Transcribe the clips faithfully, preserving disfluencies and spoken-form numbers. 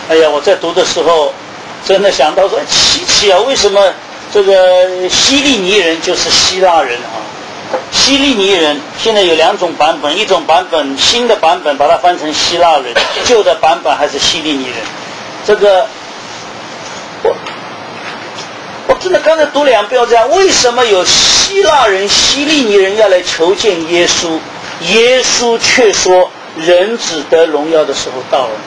哎呀，我在读的时候，真的想到说奇奇啊，为什么这个希利尼人就是希腊人啊？希利尼人现在有两种版本，一种版本新的版本把它翻成希腊人，旧的版本还是希利尼人。这个我我真的刚才读两遍这样，为什么有希腊人、希利尼人要来求见耶稣？耶稣却说人子得荣耀的时候到了。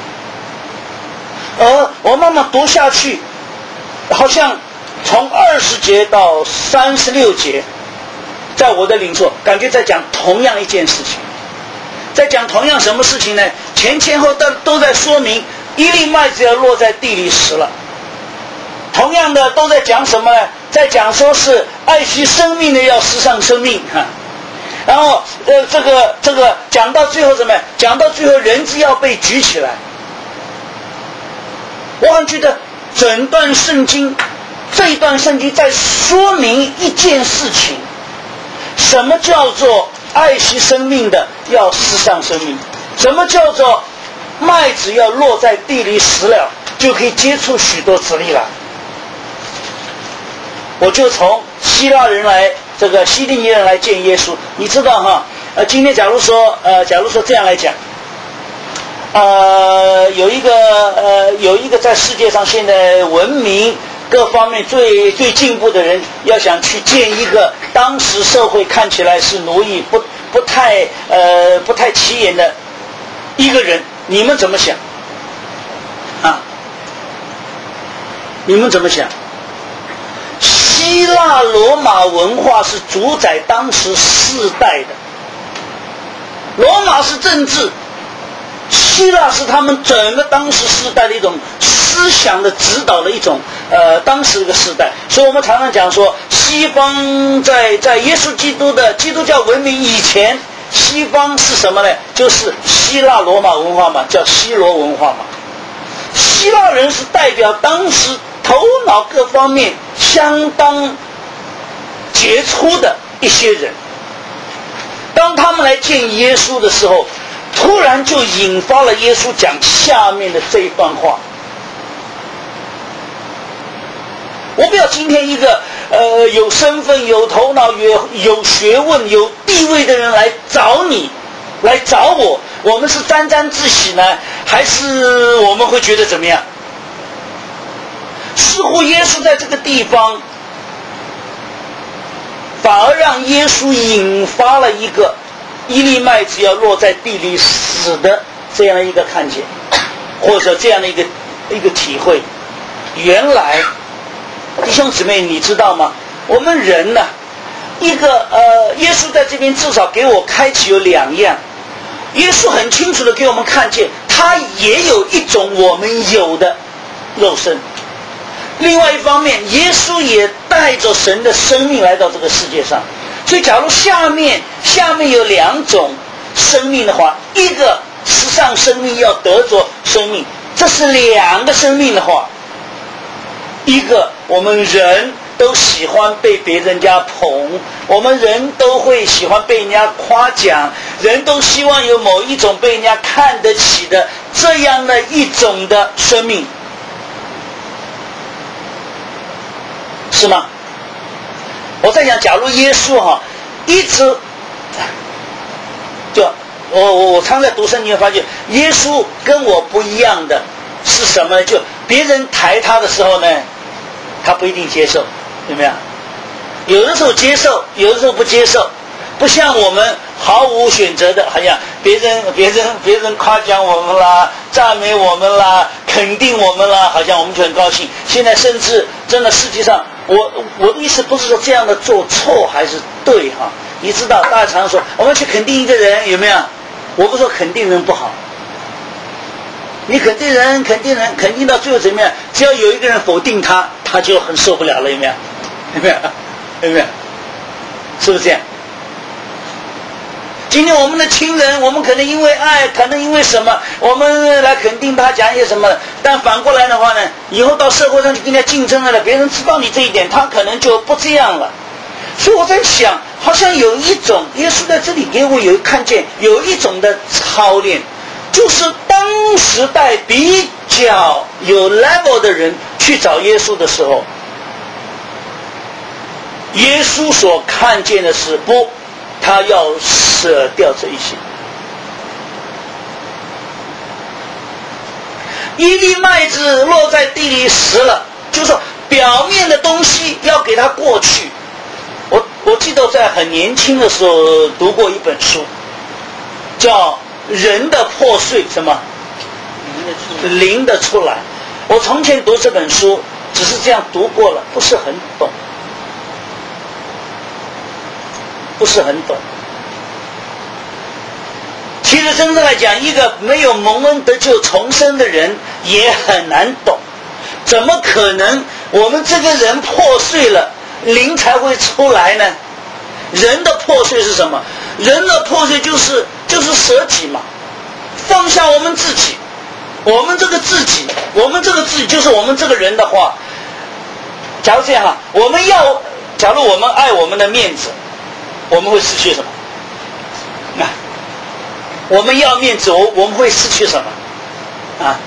而我慢慢读下去，好像从二十节到三十六节，在我的领受感觉在讲同样一件事情，在讲同样什么事情呢？前前后都都在说明一粒麦子要落在地里死了。同样的都在讲什么呢？在讲说是爱惜生命的要失丧生命哈。然后呃这个这个讲到最后什么？讲到最后人子要被举起来。我还觉得整段圣经，这一段圣经在说明一件事情：什么叫做爱惜生命的要失丧生命？什么叫做麦子要落在地里死了，就可以结出许多子粒来？我就从希腊人来，这个希利尼人来见耶稣，你知道哈？呃，今天假如说，呃，假如说这样来讲。呃，有一个呃，有一个在世界上现在文明各方面最最进步的人，要想去见一个当时社会看起来是奴役不不太呃不太起眼的一个人，你们怎么想？啊？你们怎么想？希腊罗马文化是主宰当时世代的，罗马是政治。希腊是他们整个当时世代的一种思想的指导的一种呃当时这个时代，所以我们常常讲说，西方在在耶稣基督的基督教文明以前，西方是什么呢？就是希腊罗马文化嘛，叫希罗文化嘛。希腊人是代表当时头脑各方面相当杰出的一些人，当他们来见耶稣的时候，突然就引发了耶稣讲下面的这一段话。我不要今天一个呃有身份、有头脑、有有学问、有地位的人来找你，来找我，我们是沾沾自喜呢，还是我们会觉得怎么样？似乎耶稣在这个地方，反而让耶稣引发了一个一粒麦子要落在地里死的这样的一个看见，或者这样的一个一个体会。原来弟兄姊妹你知道吗？我们人呢、啊，一个呃，耶稣在这边至少给我开启有两样。耶稣很清楚的给我们看见，他也有一种我们有的肉身。另外一方面，耶稣也带着神的生命来到这个世界上。所以假如下面下面有两种生命的话，一个实上生命要得着生命，这是两个生命的话，一个我们人都喜欢被别人家捧，我们人都会喜欢被人家夸奖，人都希望有某一种被人家看得起的这样的一种的生命，是吗？我在想，假如耶稣哈、啊、一直就我我我常在读圣经发现，耶稣跟我不一样的是什么呢？就别人抬他的时候呢，他不一定接受，有没有？有的时候接受，有的时候不接受，不像我们毫无选择的，好像别人别人别人夸奖我们啦，赞美我们啦，肯定我们啦，好像我们就很高兴。现在甚至真的实际上，我我的意思不是说这样的做错还是对哈，你知道大家常说我们去肯定一个人，有没有？我不说肯定人不好，你肯定人肯定人肯定到最后怎么样？只要有一个人否定他，他就很受不了了，有没有？有没有？有没有？是不是这样？今天我们的亲人，我们可能因为爱，可能因为什么，我们来肯定他，讲一些什么，但反过来的话呢，以后到社会上去跟人家竞争了，别人知道你这一点，他可能就不这样了。所以我在想，好像有一种耶稣在这里给我有看见有一种的操练，就是当时代比较有 level 的人去找耶稣的时候，耶稣所看见的是不，他要舍掉这一些。一粒麦子落在地里死了，就是说表面的东西要给它过去。我我记得在很年轻的时候读过一本书，叫《人的破碎》，什么？灵的出来。我从前读这本书，只是这样读过了，不是很懂，不是很懂。其实真正来讲，一个没有蒙恩得救重生的人也很难懂，怎么可能我们这个人破碎了，灵才会出来呢？人的破碎是什么？人的破碎就是就是舍己嘛，放下我们自己。我们这个自己，我们这个自己就是我们这个人的话，假如这样哈，我们要，假如我们爱我们的面子，我们会失去什么？那、啊、我们要面子，我我们会失去什么？啊，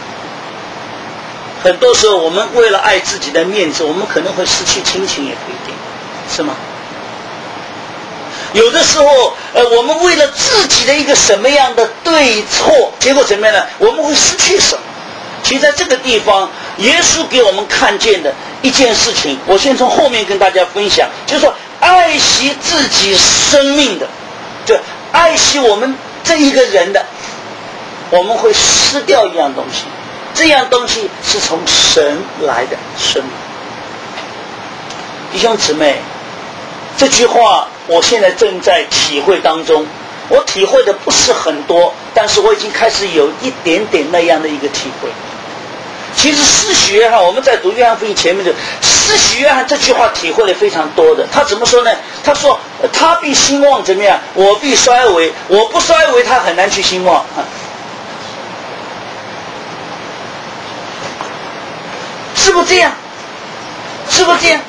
很多时候我们为了爱自己的面子，我们可能会失去亲情，也不一定，是吗？有的时候，呃，我们为了自己的一个什么样的对错，结果怎么样呢？我们会失去什么？其实在这个地方，耶稣给我们看见的一件事情，我先从后面跟大家分享，就是说，爱惜自己生命的，就爱惜我们这一个人的，我们会失掉一样东西，这样东西是从神来的生命。弟兄姊妹，这句话我现在正在体会当中，我体会的不是很多，但是我已经开始有一点点那样的一个体会。其实施洗约翰，我们在读约翰福音前面的施洗约翰这句话体会的非常多的。他怎么说呢？他说他必兴旺怎么样，我必衰微，我不衰微他很难去兴旺。是不是这样？是不是这样？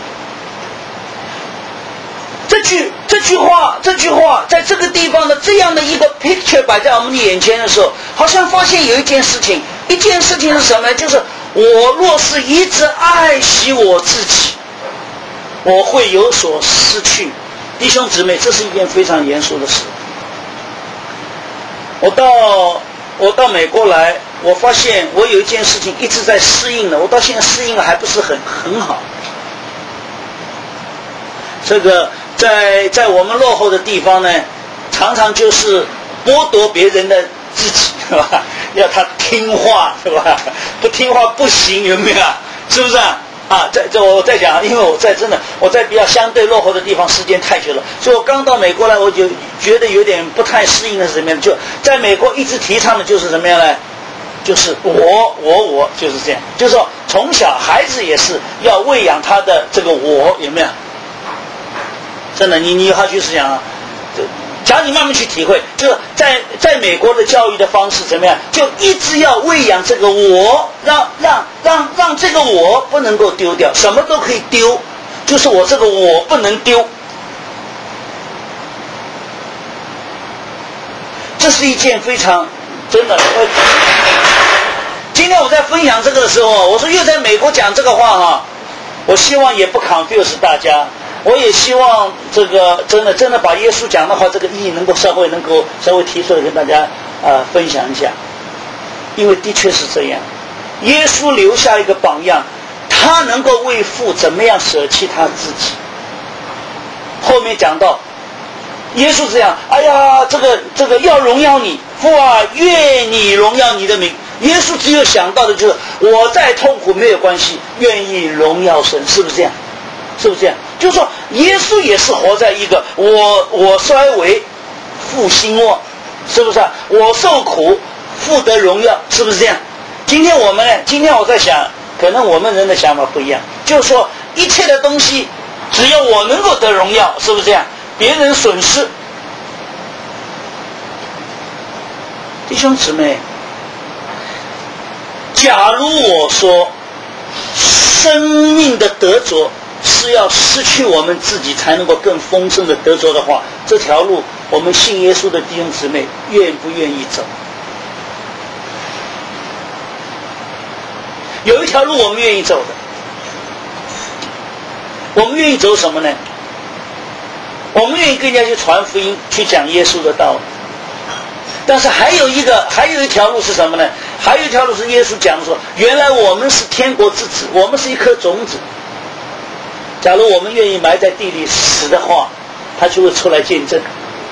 这句这句话，这句话在这个地方的这样的一个 picture 摆在我们的眼前的时候，好像发现有一件事情，一件事情是什么呢？就是我若是一直爱惜我自己，我会有所失去。弟兄姊妹，这是一件非常严肃的事。我到我到美国来，我发现我有一件事情一直在适应的，我到现在适应的还不是很很好。这个在在我们落后的地方呢，常常就是剥夺别人的自己，是吧？要他听话，是吧？不听话不行，有没有？是不是啊？啊，在这我在讲，因为我在真的我在比较相对落后的地方时间太久了，所以我刚到美国来，我就觉得有点不太适应的是什么样？就在美国一直提倡的就是什么样呢？就是我我我就是这样，就是说从小孩子也是要喂养他的这个我，有没有？真的，你你好去思想啊！假如你慢慢去体会，就是在在美国的教育的方式怎么样，就一直要喂养这个我，让让让让这个我不能够丢掉，什么都可以丢，就是我这个我不能丢。这是一件非常真的。今天我在分享这个的时候，我说又在美国讲这个话哈，我希望也不 confuse 大家。我也希望这个真的真的把耶稣讲的话这个意义能够稍微能够稍微提出来跟大家呃分享一下，因为的确是这样，耶稣留下一个榜样，他能够为父怎么样舍弃他自己。后面讲到耶稣这样，哎呀，这个这个要荣耀你，父啊，愿你荣耀你的名。耶稣只有想到的就是我再痛苦没有关系，愿意荣耀神，是不是这样？是不是这样？就是说耶稣也是活在一个我我衰微父兴旺，是不是啊？我受苦父得荣耀，是不是这样？今天我们呢，今天我在想，可能我们人的想法不一样，就是说一切的东西只要我能够得荣耀，是不是这样？别人损失。弟兄姊妹，假如我说生命的得着是要失去我们自己才能够更丰盛的得着的话，这条路我们信耶稣的弟兄姊妹愿不愿意走？ 有一条路我们愿意走的，我们愿意走什么呢？我们愿意跟人家去传福音，去讲耶稣的道理。但是还有一个，还有一条路是什么呢？还有一条路是耶稣讲说，原来我们是天国之子，我们是一颗种子。假如我们愿意埋在地里死的话，他就会出来见证。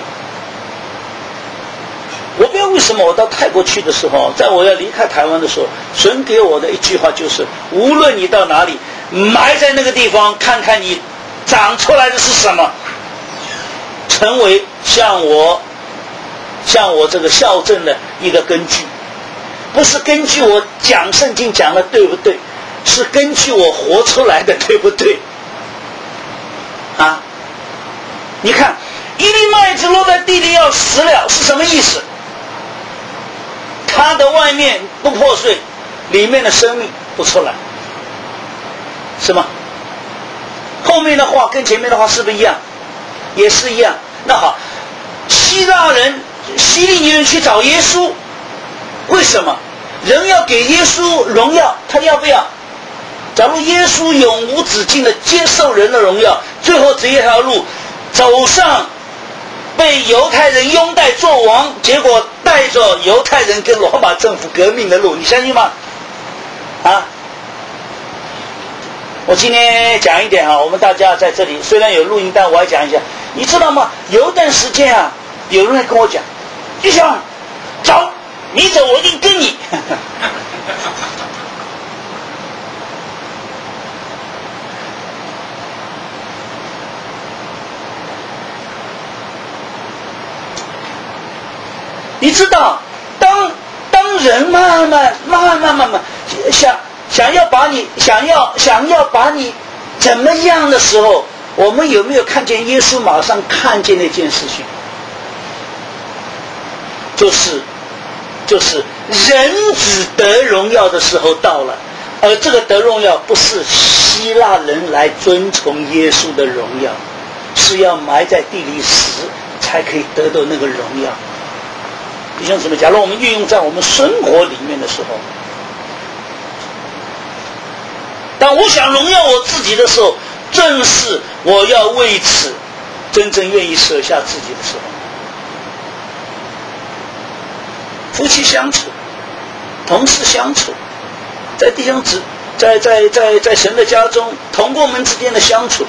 我不知道为什么我到泰国去的时候，在我要离开台湾的时候，神给我的一句话就是：无论你到哪里，埋在那个地方，看看你长出来的是什么，成为像我。像我这个校正的一个根据，不是根据我讲圣经讲的对不对，是根据我活出来的对不对？啊，你看，一粒麦子落在地里要死了，是什么意思？它的外面不破碎，里面的生命不出来，是吗？后面的话跟前面的话是不是一样？也是一样。那好，希腊人。希利尼人去找耶稣，为什么？人要给耶稣荣耀，他要不要？假如耶稣永无止境的接受人的荣耀，最后这一条路走上被犹太人拥戴做王，结果带着犹太人跟罗马政府革命的路，你相信吗？啊！我今天讲一点啊，我们大家在这里虽然有录音，但我还讲一下。你知道吗？有一段时间啊，有人跟我讲，就想走，你走我一定跟你。你知道，当当人慢慢慢慢慢慢想想要把你想要想要把你怎么样的时候，我们有没有看见耶稣马上看见那件事情？就是就是人子得荣耀的时候到了，而这个得荣耀不是希腊人来遵从耶稣的荣耀，是要埋在地里死才可以得到那个荣耀。弟兄姊妹，假如我们运用在我们生活里面的时候，当我想荣耀我自己的时候，正是我要为此真正愿意舍下自己的时候。夫妻相处，同事相处，在弟兄姊在在在在神的家中，同工们之间的相处，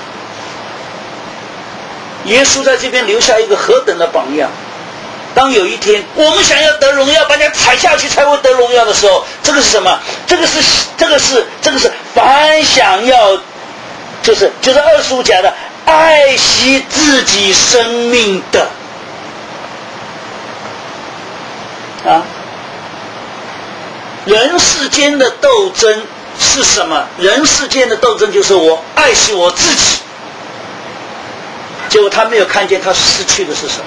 耶稣在这边留下一个何等的榜样。当有一天我们想要得荣耀，把人家踩下去才会得荣耀的时候，这个是什么？这个是这个是这个是凡想要，就是就是二十五讲的爱惜自己生命的啊。人世间的斗争是什么？人世间的斗争就是我爱惜我自己，结果他没有看见他失去的是什么。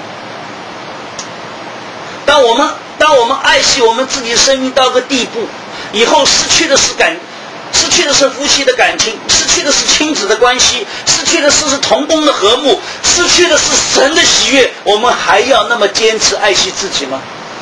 当我们当我们爱惜我们自己的生命到个地步，以后失去的是感，失去的是夫妻的感情，失去的是亲子的关系，失去的是是同工的和睦，失去的是神的喜悦，我们还要那么坚持爱惜自己吗？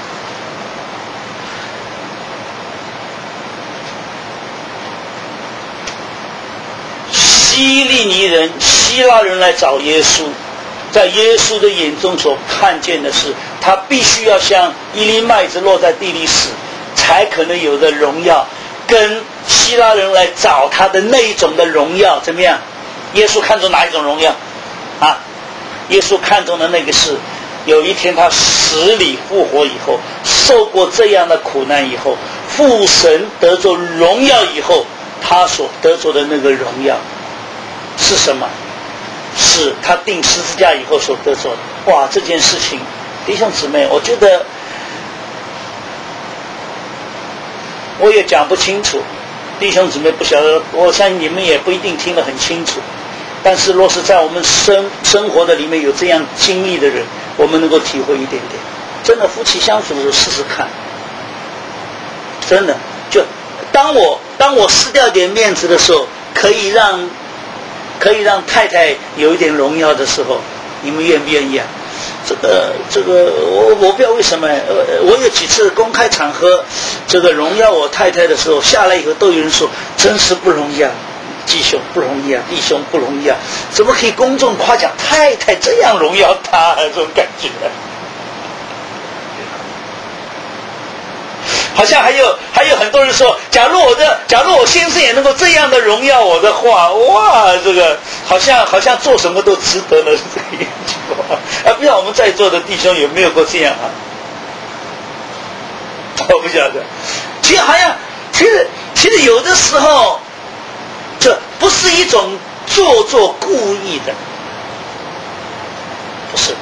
希利尼人、希腊人来找耶稣，在耶稣的眼中所看见的是，他必须要像一粒麦子落在地里死，才可能有的荣耀，跟希腊人来找他的那一种的荣耀怎么样？耶稣看中哪一种荣耀啊？耶稣看中的那个是，有一天他死里复活以后，受过这样的苦难以后，父神得着荣耀以后，他所得着的那个荣耀是什么？是他钉十字架以后所得着的。哇，这件事情，弟兄姊妹，我觉得我也讲不清楚，弟兄姊妹不晓得，我相信你们也不一定听得很清楚。但是若是在我们生生活的里面有这样经历的人，我们能够体会一点点。真的，夫妻相处的时候试试看，真的，就当我当我失掉点面子的时候，可以让可以让太太有一点荣耀的时候，你们愿不愿意啊？ 这个这个我我不知道为什么，呃，我有几次公开场合这个荣耀我太太的时候，下来以后都有人说，真是不容易啊，弟兄不容易啊，弟兄不容易啊，怎么可以公众夸奖太太这样荣耀他、啊、这种感觉。好像还有还有很多人说，假如我的假如我先生也能够这样的荣耀我的话，哇，这个好像好像做什么都值得了，是这个样子啊！不知道我们在座的弟兄有没有过这样啊？我不晓得。其实好像，其实其实有的时候，这不是一种做作故意的，不是。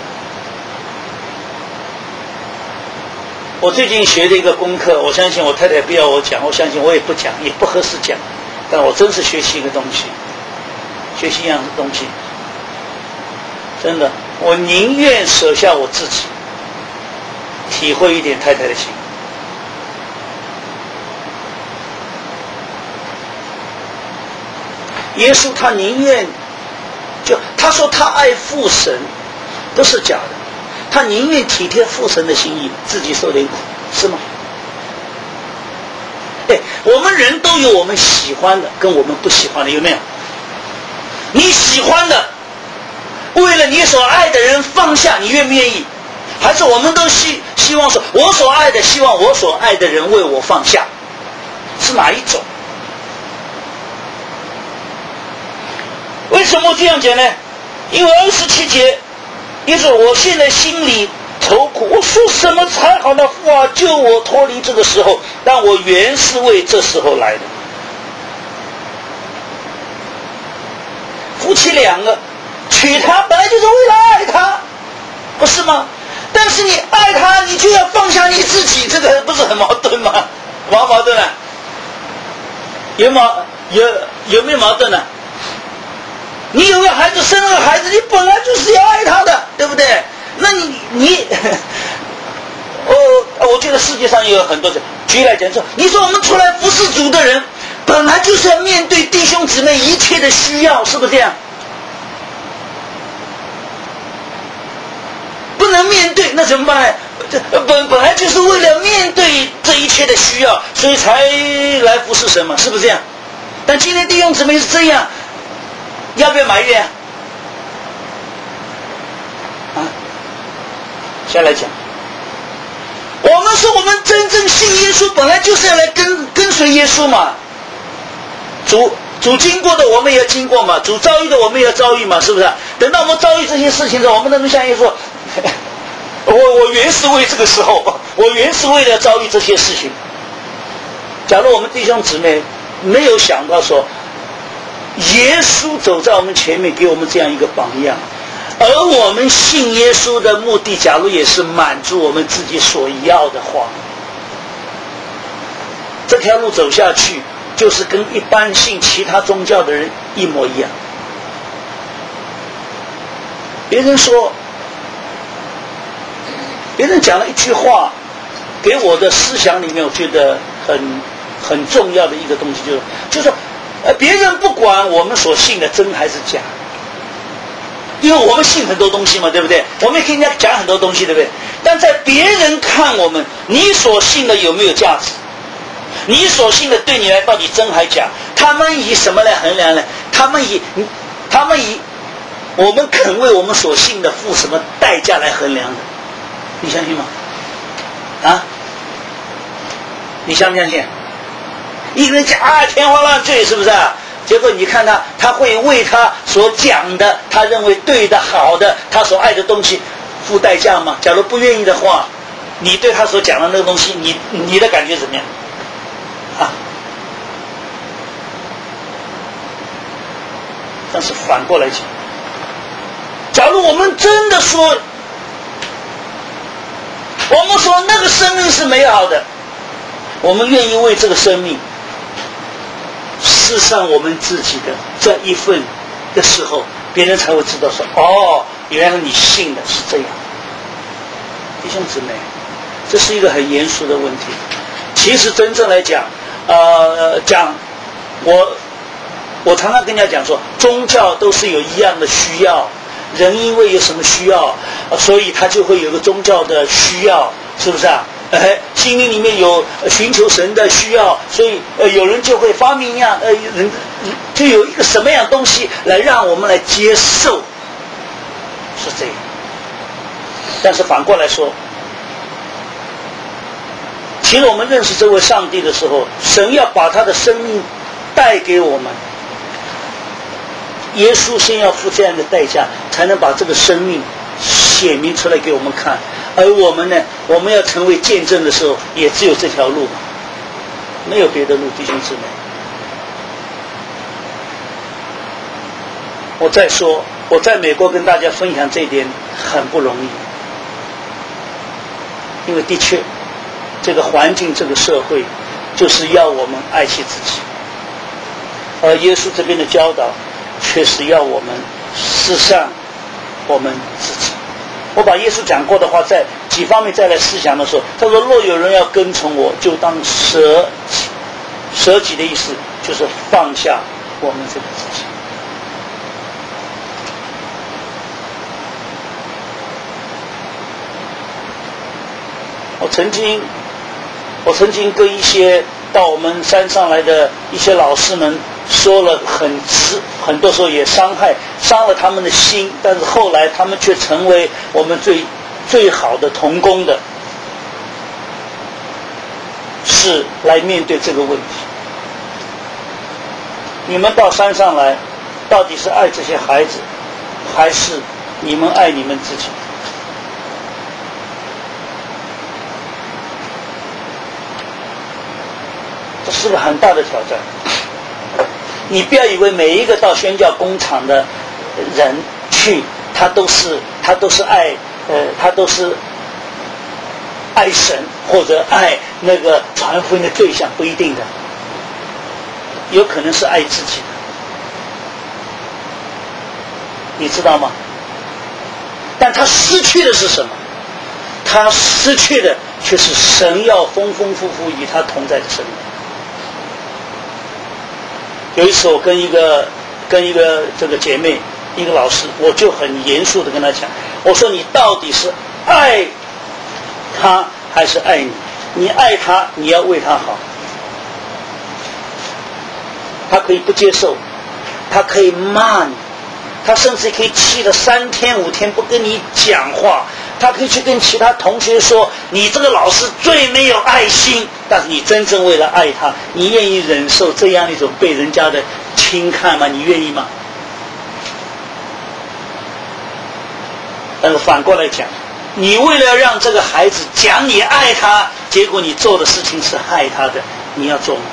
我最近学的一个功课，我相信我太太不要我讲，我相信我也不讲，也不合适讲，但我真是学习一个东西，学习一样的东西，真的，我宁愿舍下我自己，体会一点太太的心。耶稣他宁愿，就他说他爱父神，不是假的。他宁愿体贴父神的心意，自己受点苦，是吗？哎，我们人都有我们喜欢的跟我们不喜欢的，有没有？你喜欢的，为了你所爱的人放下，你愿不愿意？还是我们都希希望说，我所爱的，希望我所爱的人为我放下，是哪一种？为什么这样讲呢？因为二十七节。因此我现在心里愁苦，我说什么才好呢？父啊，救我脱离这个时候，但我原是为这时候来的。夫妻两个娶她本来就是为了爱她，不是吗？但是你爱她，你就要放下你自己，这个不是很矛盾吗？矛矛盾啊？有矛有有没有矛盾呢、啊？你有个孩子，生了个孩子，你本来就是要爱他的，对不对？那你你，我我觉得世界上也有很多人，举例来讲说，你说我们出来服侍主的人，本来就是要面对弟兄姊妹一切的需要，是不是这样？不能面对，那怎么办？这本本来就是为了面对这一切的需要，所以才来服侍神嘛，是不是这样？但今天弟兄姊妹是这样。要不要埋怨啊？先来讲，我们说我们真正信耶稣，本来就是要来跟跟随耶稣嘛。主主经过的，我们也要经过嘛；主遭遇的，我们也要遭遇嘛，是不是？等到我们遭遇这些事情的时候，我们能不能像耶稣说，我我原是为这个时候，我原是为了遭遇这些事情。假如我们弟兄姊妹没有想到说，耶稣走在我们前面，给我们这样一个榜样，而我们信耶稣的目的，假如也是满足我们自己所要的话，这条路走下去，就是跟一般信其他宗教的人一模一样。别人说，别人讲了一句话，给我的思想里面，我觉得很很重要的一个东西，就是就是说。呃，别人不管我们所信的真还是假，因为我们信很多东西嘛，对不对？我们也跟人家讲很多东西，对不对？但在别人看我们，你所信的有没有价值？你所信的对你来到底真还假？他们以什么来衡量呢？他们以他们以我们肯为我们所信的付什么代价来衡量的？你相信吗？啊？你相不相信？一个人讲啊天花乱坠，是不是啊？结果你看他，他会为他所讲的，他认为对的、好的，他所爱的东西付代价吗？假如不愿意的话，你对他所讲的那个东西，你你的感觉怎么样？啊？但是反过来讲，假如我们真的说，我们说那个生命是美好的，我们愿意为这个生命施上我们自己的这一份的时候，别人才会知道说，哦，原来你信的是这样。弟兄姊妹，这是一个很严肃的问题。其实真正来讲，呃，讲我我常常跟人家讲说，宗教都是有一样的需要，人因为有什么需要， 所以他就会有个宗教的需要，是不是啊？哎，心灵里面有寻求神的需要，所以呃，有人就会发明一样，呃，人就有一个什么样东西来让我们来接受，是这样。但是反过来说，其实我们认识这位上帝的时候，神要把他的生命带给我们，耶稣先要付这样的代价，才能把这个生命显明出来给我们看。而我们呢，我们要成为见证的时候，也只有这条路，没有别的路，弟兄姊妹。我再说，我在美国跟大家分享这一点很不容易，因为的确这个环境这个社会就是要我们爱惜自己，而耶稣这边的教导却是要我们思想我们自己。我把耶稣讲过的话在几方面再来思想的时候，他说若有人要跟从我，就当舍己。舍己的意思就是放下我们这个自己。我曾经我曾经跟一些到我们山上来的一些老师们说了很直，很多时候也伤害伤了他们的心，但是后来他们却成为我们最最好的同工的，是来面对这个问题。你们到山上来，到底是爱这些孩子，还是你们爱你们自己？这是个很大的挑战。你不要以为每一个到宣教工厂的人去，他都是他都是爱呃他都是爱神或者爱那个传福音的对象，不一定的，有可能是爱自己的，你知道吗？但他失去的是什么？他失去的却是神要丰丰富富与他同在的生命。有一次我跟一个跟一个这个姐妹一个老师，我就很严肃的跟她讲，我说你到底是爱他还是爱你？你爱他，你要为他好。他可以不接受，他可以骂你，他甚至可以气了三天五天不跟你讲话，他可以去跟其他同学说你这个老师最没有爱心，但是你真正为了爱他，你愿意忍受这样一种被人家的轻看吗？你愿意吗？但是反过来讲，你为了让这个孩子讲你爱他，结果你做的事情是害他的，你要做吗？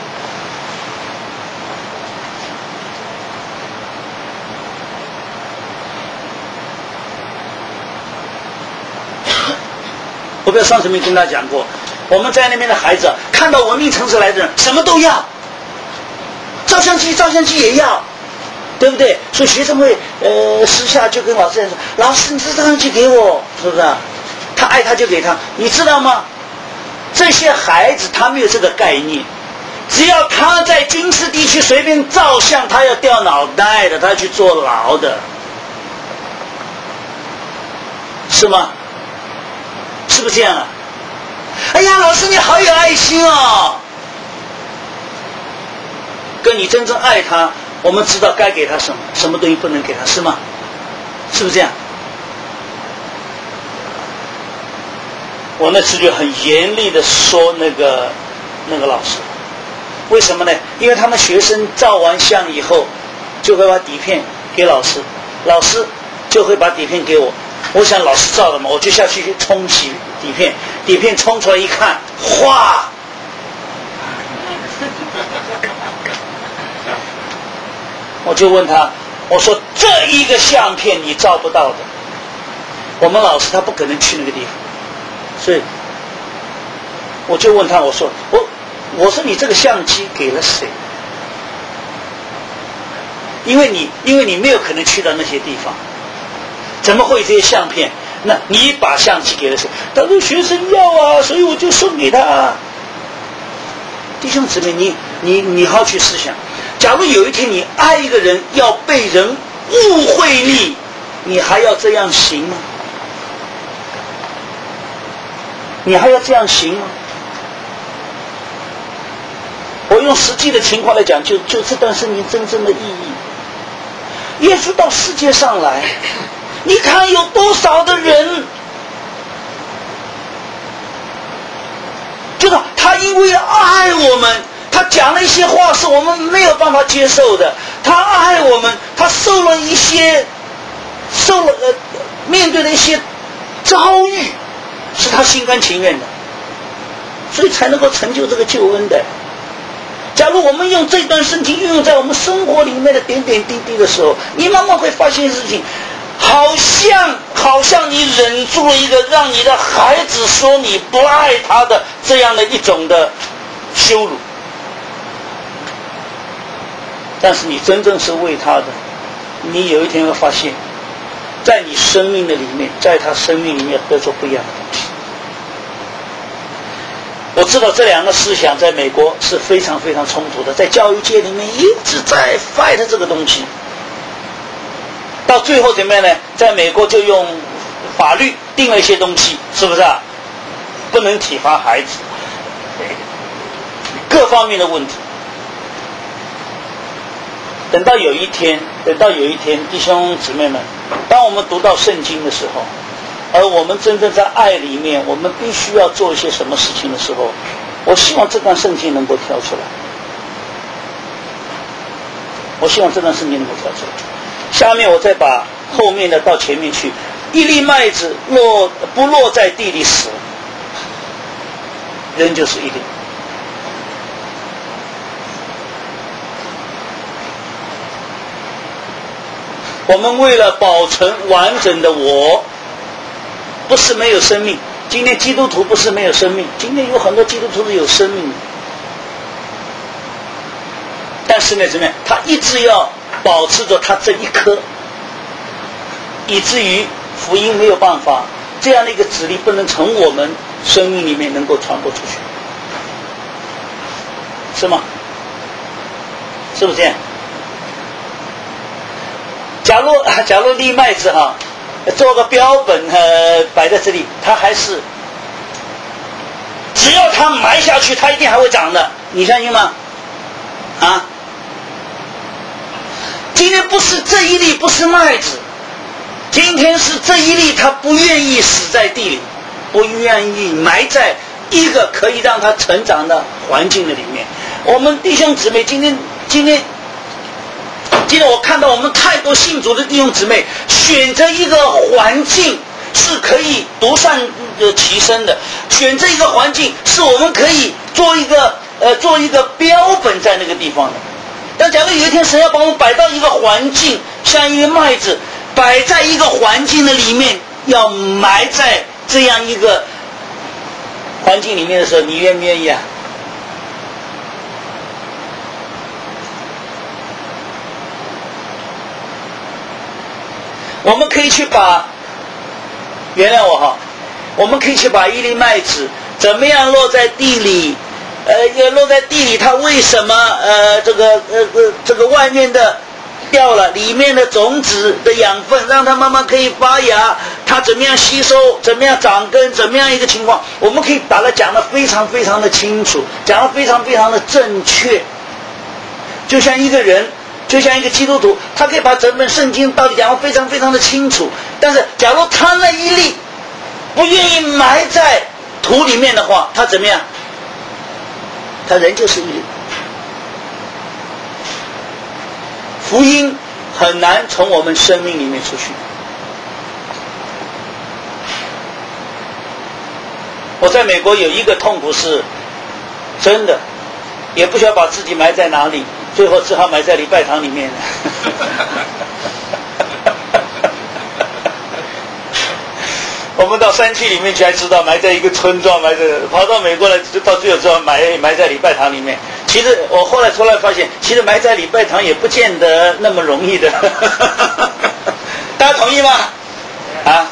我在上次没跟他讲过，我们在那边的孩子看到文明城市来的人什么都要，照相机照相机也要，对不对？所以学生会呃私下就跟老师说，老师你这照相机给我，是不是啊？他爱他就给他，你知道吗？这些孩子他没有这个概念，只要他在军事地区随便照相，他要掉脑袋的，他要去坐牢的，是吗？是不是这样啊？哎呀，老师你好有爱心哦！跟你真正爱他，我们知道该给他什么，什么东西不能给他，是吗？是不是这样？我那次就很严厉的说那个那个老师，为什么呢？因为他们学生照完相以后，就会把底片给老师，老师就会把底片给我。我想老师照的嘛，我就下去冲洗底片，底片冲出来一看，哗！我就问他，我说这一个相片你照不到的，我们老师他不可能去那个地方，所以我就问他，我说我我说你这个相机给了谁？因为你因为你没有可能去到那些地方。怎么会有这些相片？那你把相机给了谁？他说学生要啊，所以我就送给他啊。弟兄姊妹，你你你好去思想，假如有一天你爱一个人要被人误会你，你还要这样行吗？ 你还要这样行吗？我用实际的情况来讲，就就这段圣经真正的意义。耶稣到世界上来，你看有多少的人，就是他因为爱我们，他讲了一些话是我们没有办法接受的，他爱我们，他受了一些受了呃面对了一些遭遇，是他心甘情愿的，所以才能够成就这个救恩的。假如我们用这段圣经运用在我们生活里面的点点滴滴的时候，你慢慢会发现事情，好像好像你忍住了一个让你的孩子说你不爱他的这样的一种的羞辱，但是你真正是为他的，你有一天会发现，在你生命的里面，在他生命里面得出不一样的东西。我知道这两个思想在美国是非常非常冲突的，在教育界里面一直在 fight 这个东西，到最后怎么样呢？在美国就用法律定了一些东西，是不是啊？不能体罚孩子，各方面的问题。等到有一天，等到有一天，弟兄姊妹们，当我们读到圣经的时候，而我们真正在爱里面，我们必须要做一些什么事情的时候，我希望这段圣经能够跳出来。我希望这段圣经能够跳出来。下面我再把后面的到前面去。一粒麦子落不落在地里死，人就是一粒。我们为了保存完整的我，不是没有生命。今天基督徒不是没有生命，今天有很多基督徒是有生命的，但是呢，怎么样？他一直要保持着他这一颗，以至于福音没有办法，这样的一个指令不能从我们生命里面能够传播出去，是吗？是不是这样？假如假如粒麦子哈，做个标本呃摆在这里，它还是只要它埋下去，它一定还会长的，你相信吗？啊？今天不是这一粒不是麦子，今天是这一粒它不愿意死在地里，不愿意埋在一个可以让它成长的环境的里面。我们弟兄姊妹今天今天今天我看到我们太多信主的弟兄姊妹选择一个环境是可以独善其身的，选择一个环境是我们可以做一个呃做一个标本在那个地方的。但假如有一天神要把我们摆到一个环境，像一个麦子摆在一个环境的里面，要埋在这样一个环境里面的时候，你愿不愿意啊？我们可以去把，原谅我哈，我们可以去把一粒麦子怎么样落在地里，呃，要落在地里，它为什么呃这个呃呃这个外面的掉了，里面的种子的养分让它慢慢可以发芽，它怎么样吸收，怎么样长根，怎么样一个情况，我们可以把它讲得非常非常的清楚，讲得非常非常的正确。就像一个人，就像一个基督徒，他可以把整本圣经道理讲得非常非常的清楚，但是假如他那一粒不愿意埋在土里面的话，他怎么样？他人就是一粒。福音很难从我们生命里面出去。我在美国有一个痛苦是真的，也不需要把自己埋在哪里，最后只好埋在礼拜堂里面了。我们到山区里面去还知道埋在一个村庄，埋在跑到美国来，就到最后只好埋埋在礼拜堂里面。其实我后来出来发现，其实埋在礼拜堂也不见得那么容易的。大家同意吗？啊？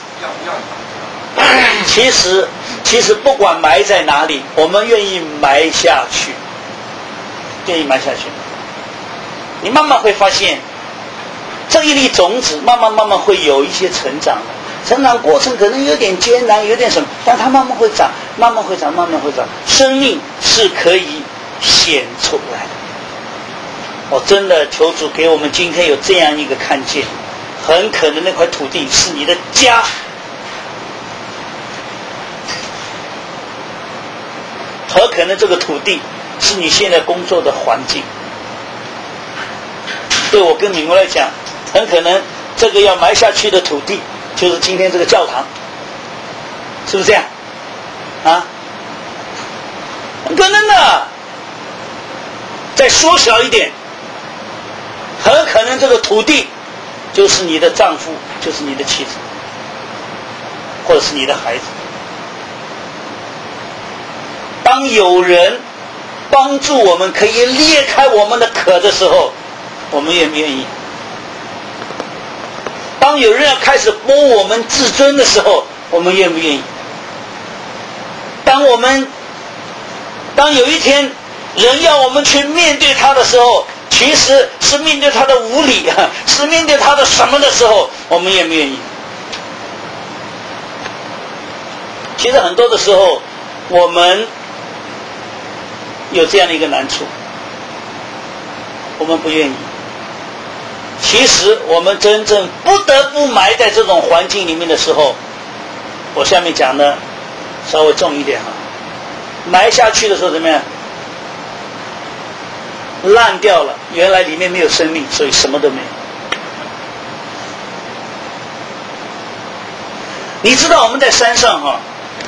其实其实不管埋在哪里，我们愿意埋下去，愿意埋下去，你慢慢会发现，这一粒种子慢慢慢慢会有一些成长的。成长过程可能有点艰难，有点什么，但它慢慢会长。 慢慢会长，慢慢会长，生命是可以显出来的。我真的求主给我们今天有这样一个看见，很可能那块土地是你的家，很可能这个土地是你现在工作的环境。对我跟你们来讲，很可能这个要埋下去的土地就是今天这个教堂，是不是这样啊？很可能的。再缩小一点，很可能这个土地就是你的丈夫，就是你的妻子，或者是你的孩子。当有人帮助我们可以裂开我们的壳的时候，我们愿不愿意？当有人要开始剥我们自尊的时候，我们愿不愿意？当我们当有一天人要我们去面对他的时候，其实是面对他的无理，是面对他的什么的时候，我们愿不愿意？其实很多的时候我们有这样的一个难处，我们不愿意。其实我们真正不得不埋在这种环境里面的时候，我下面讲的稍微重一点哈，埋下去的时候怎么样？烂掉了，原来里面没有生命，所以什么都没有。你知道我们在山上哈，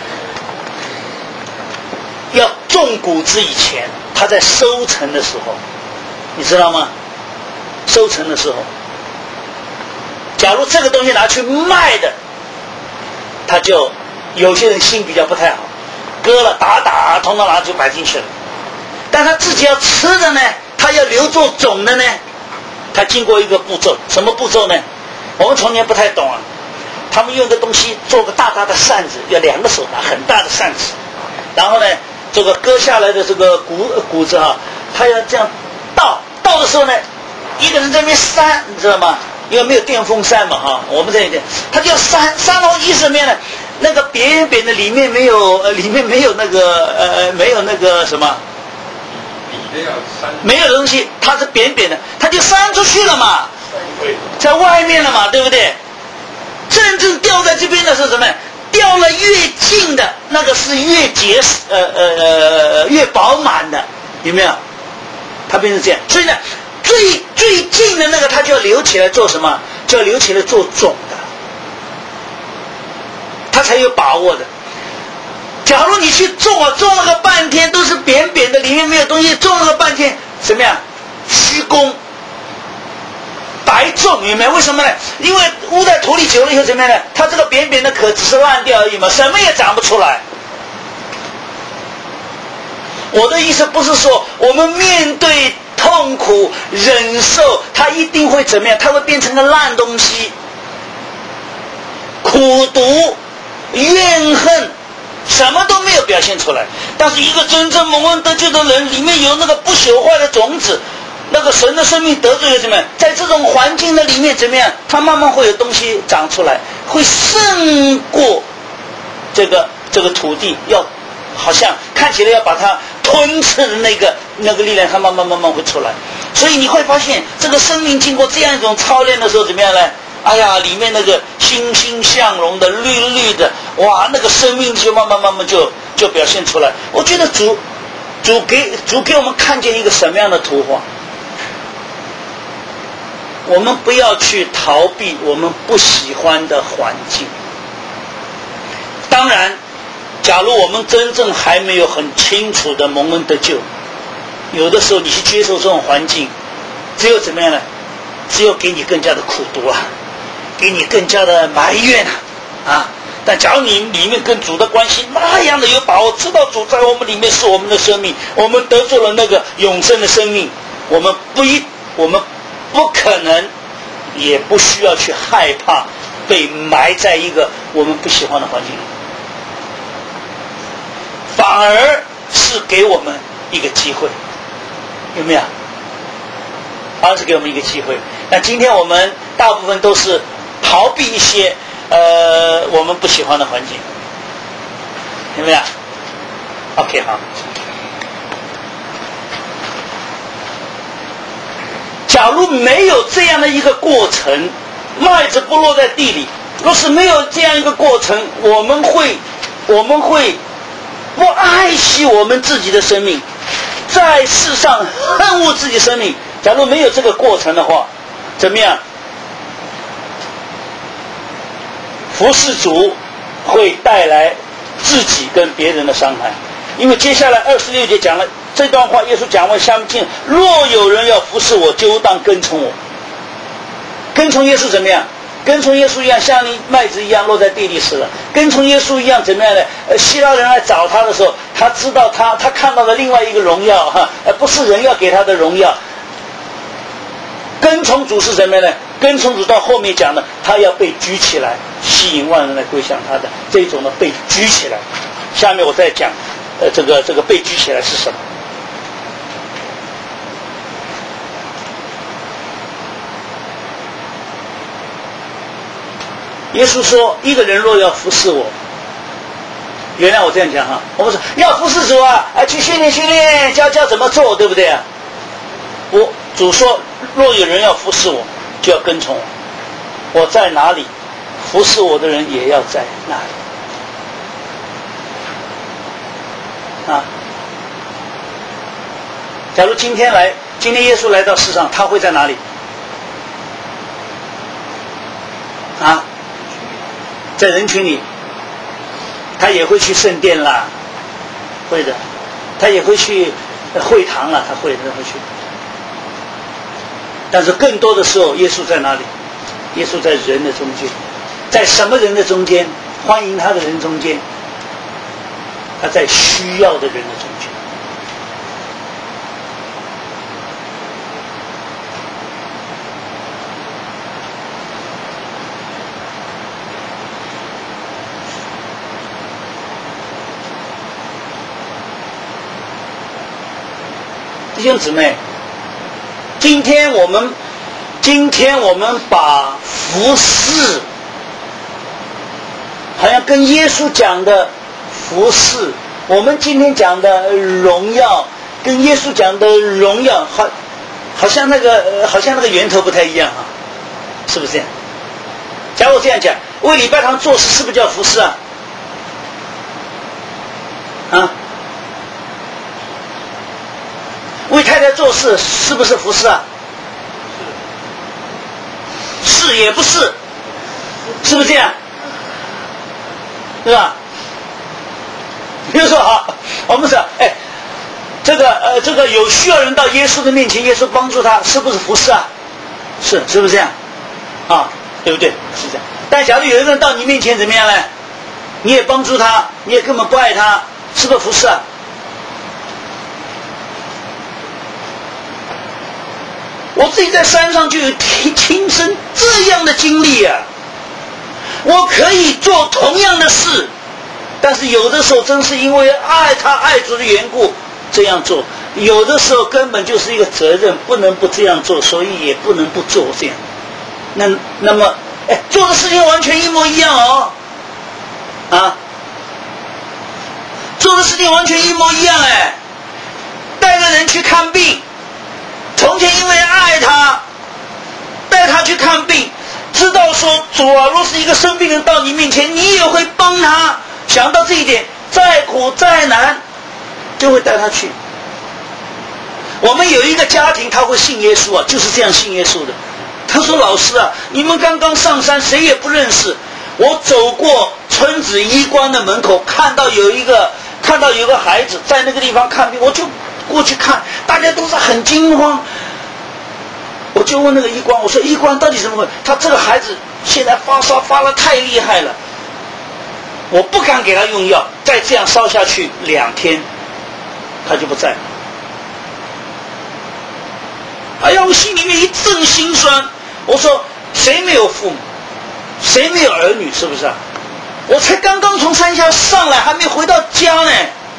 要种谷子以前，它在收成的时候，你知道吗？收成的时候，假如这个东西拿去卖的，他就有些人心比较不太好，割了打打，通通拿就摆进去了。但他自己要吃的呢，他要留作种的呢，他经过一个步骤，什么步骤呢？我们从前不太懂啊，他们用个东西做个大大的扇子，要两个手拿很大的扇子，然后呢，这个割下来的这个谷谷子啊，他要这样倒，倒的时候呢，一个人在那边扇，你知道吗？因为没有电风扇嘛哈，我们这一点，他就要扇扇到意思面呢，那个扁扁的里面没有呃，里面没有那个呃，没有那个什么。没有东西，它是扁扁的，它就扇出去了嘛，在外面了嘛，对不对？真正掉在这边的是什么？掉了越近的那个是越结实，呃呃呃越饱满的，有没有？它变成这样，所以呢，最最近的那个它就要留起来做什么？就要留起来做种的，它才有把握的。假如你去种啊，种了个半天都是扁扁的，里面没有东西，种了个半天，怎么样？虚功，白种，有没有？为什么呢？因为捂在土里久了以后怎么样呢？它这个扁扁的壳只是烂掉而已嘛，什么也长不出来。我的意思不是说我们面对痛苦忍受，它一定会怎么样？它会变成个烂东西，苦毒、怨恨。什么都没有表现出来，但是一个真正蒙恩得救的人，里面有那个不朽坏的种子，那个神的生命得罪了怎么样？在这种环境的里面怎么样？它慢慢会有东西长出来，会胜过这个这个土地，要好像看起来要把它吞噬的那个那个力量，它慢慢慢慢会出来。所以你会发现，这个生命经过这样一种操练的时候，怎么样呢？哎呀，里面那个欣欣向荣的绿绿的，哇，那个生命就慢慢慢慢就就表现出来。我觉得主主给主给我们看见一个什么样的图画？我们不要去逃避我们不喜欢的环境。当然，假如我们真正还没有很清楚的蒙恩得救，有的时候你去接受这种环境，只有怎么样呢？只有给你更加的苦毒啊，给你更加的埋怨啊啊！但假如你里面跟主的关系那样的有把握，知道主在我们里面是我们的生命，我们得着了那个永生的生命，我们不一，我们不可能，也不需要去害怕被埋在一个我们不喜欢的环境里，反而是给我们一个机会，有没有？反而是给我们一个机会。那今天我们大部分都是逃避一些呃我们不喜欢的环境，有没有？ OK 好。假如没有这样的一个过程，麦子不落在地里，若是没有这样一个过程，我们会我们会不爱惜我们自己的生命，在世上恨恶自己生命。假如没有这个过程的话，怎么样？服侍主会带来自己跟别人的伤害。因为接下来二十六节讲了这段话，耶稣讲完相近，若有人要服侍我，就当跟从我。跟从耶稣怎么样？跟从耶稣一样，像麦子一样落在地里死了。跟从耶稣一样怎么样呢？呃，希腊人来找他的时候，他知道他他看到了另外一个荣耀哈，呃，不是人要给他的荣耀。跟从主是什么呢？跟从主到后面讲的，他要被举起来，吸引万人来归向他的这种的被举起来。下面我再讲，呃，这个这个被举起来是什么？耶稣说，一个人若要服侍我，原谅我这样讲哈，我们说要服侍主啊，啊，去训练训练，教教怎么做，对不对啊？我主说，若有人要服侍我，就要跟从我，我在哪里，服侍我的人也要在那里。啊，假如今天来，今天耶稣来到世上，他会在哪里？啊？在人群里，他也会去圣殿啦，会的，他也会去会堂啦，他会的，他会去。但是更多的时候，耶稣在哪里？耶稣在人的中间，在什么人的中间？欢迎他的人中间，他在需要的人的中间。弟兄姊妹，今天我们今天我们把服侍好像跟耶稣讲的服侍，我们今天讲的荣耀跟耶稣讲的荣耀好好像那个好像那个源头不太一样啊，是不是这样？假如我这样讲，为礼拜堂做事是不是叫服侍啊？啊？为太太做事是不是服侍啊？是也不是，是不是这样？对吧？比如说好，我们说，哎，这个呃，这个有需要人到耶稣的面前，耶稣帮助他，是不是服侍啊？是，是不是这样？啊，对不对？是这样。但假如有一个人到你面前怎么样呢？你也帮助他，你也根本不爱他，是不是服侍啊？我自己在山上就有亲身这样的经历啊！我可以做同样的事，但是有的时候真是因为爱他爱主的缘故这样做，有的时候根本就是一个责任，不能不这样做，所以也不能不做这样。那那么，哎，做的事情完全一模一样哦，啊，做的事情完全一模一样哎，带个人去看病。从前因为爱他，带他去看病，知道说主啊，若是一个生病人到你面前，你也会帮他。想到这一点，再苦再难，就会带他去。我们有一个家庭，他会信耶稣啊，就是这样信耶稣的。他说：“老师啊，你们刚刚上山，谁也不认识。我走过村子医官的门口，看到有一个看到有个孩子在那个地方看病，我就。”过去看，大家都是很惊慌。我就问那个医官，我说：“医官到底怎么回事？他这个孩子现在发烧发得太厉害了，我不敢给他用药，再这样烧下去两天，他就不在了。”哎呀，我心里面一阵心酸。我说：“谁没有父母？谁没有儿女？是不是啊？我才刚刚从山下上来，还没回到家呢。”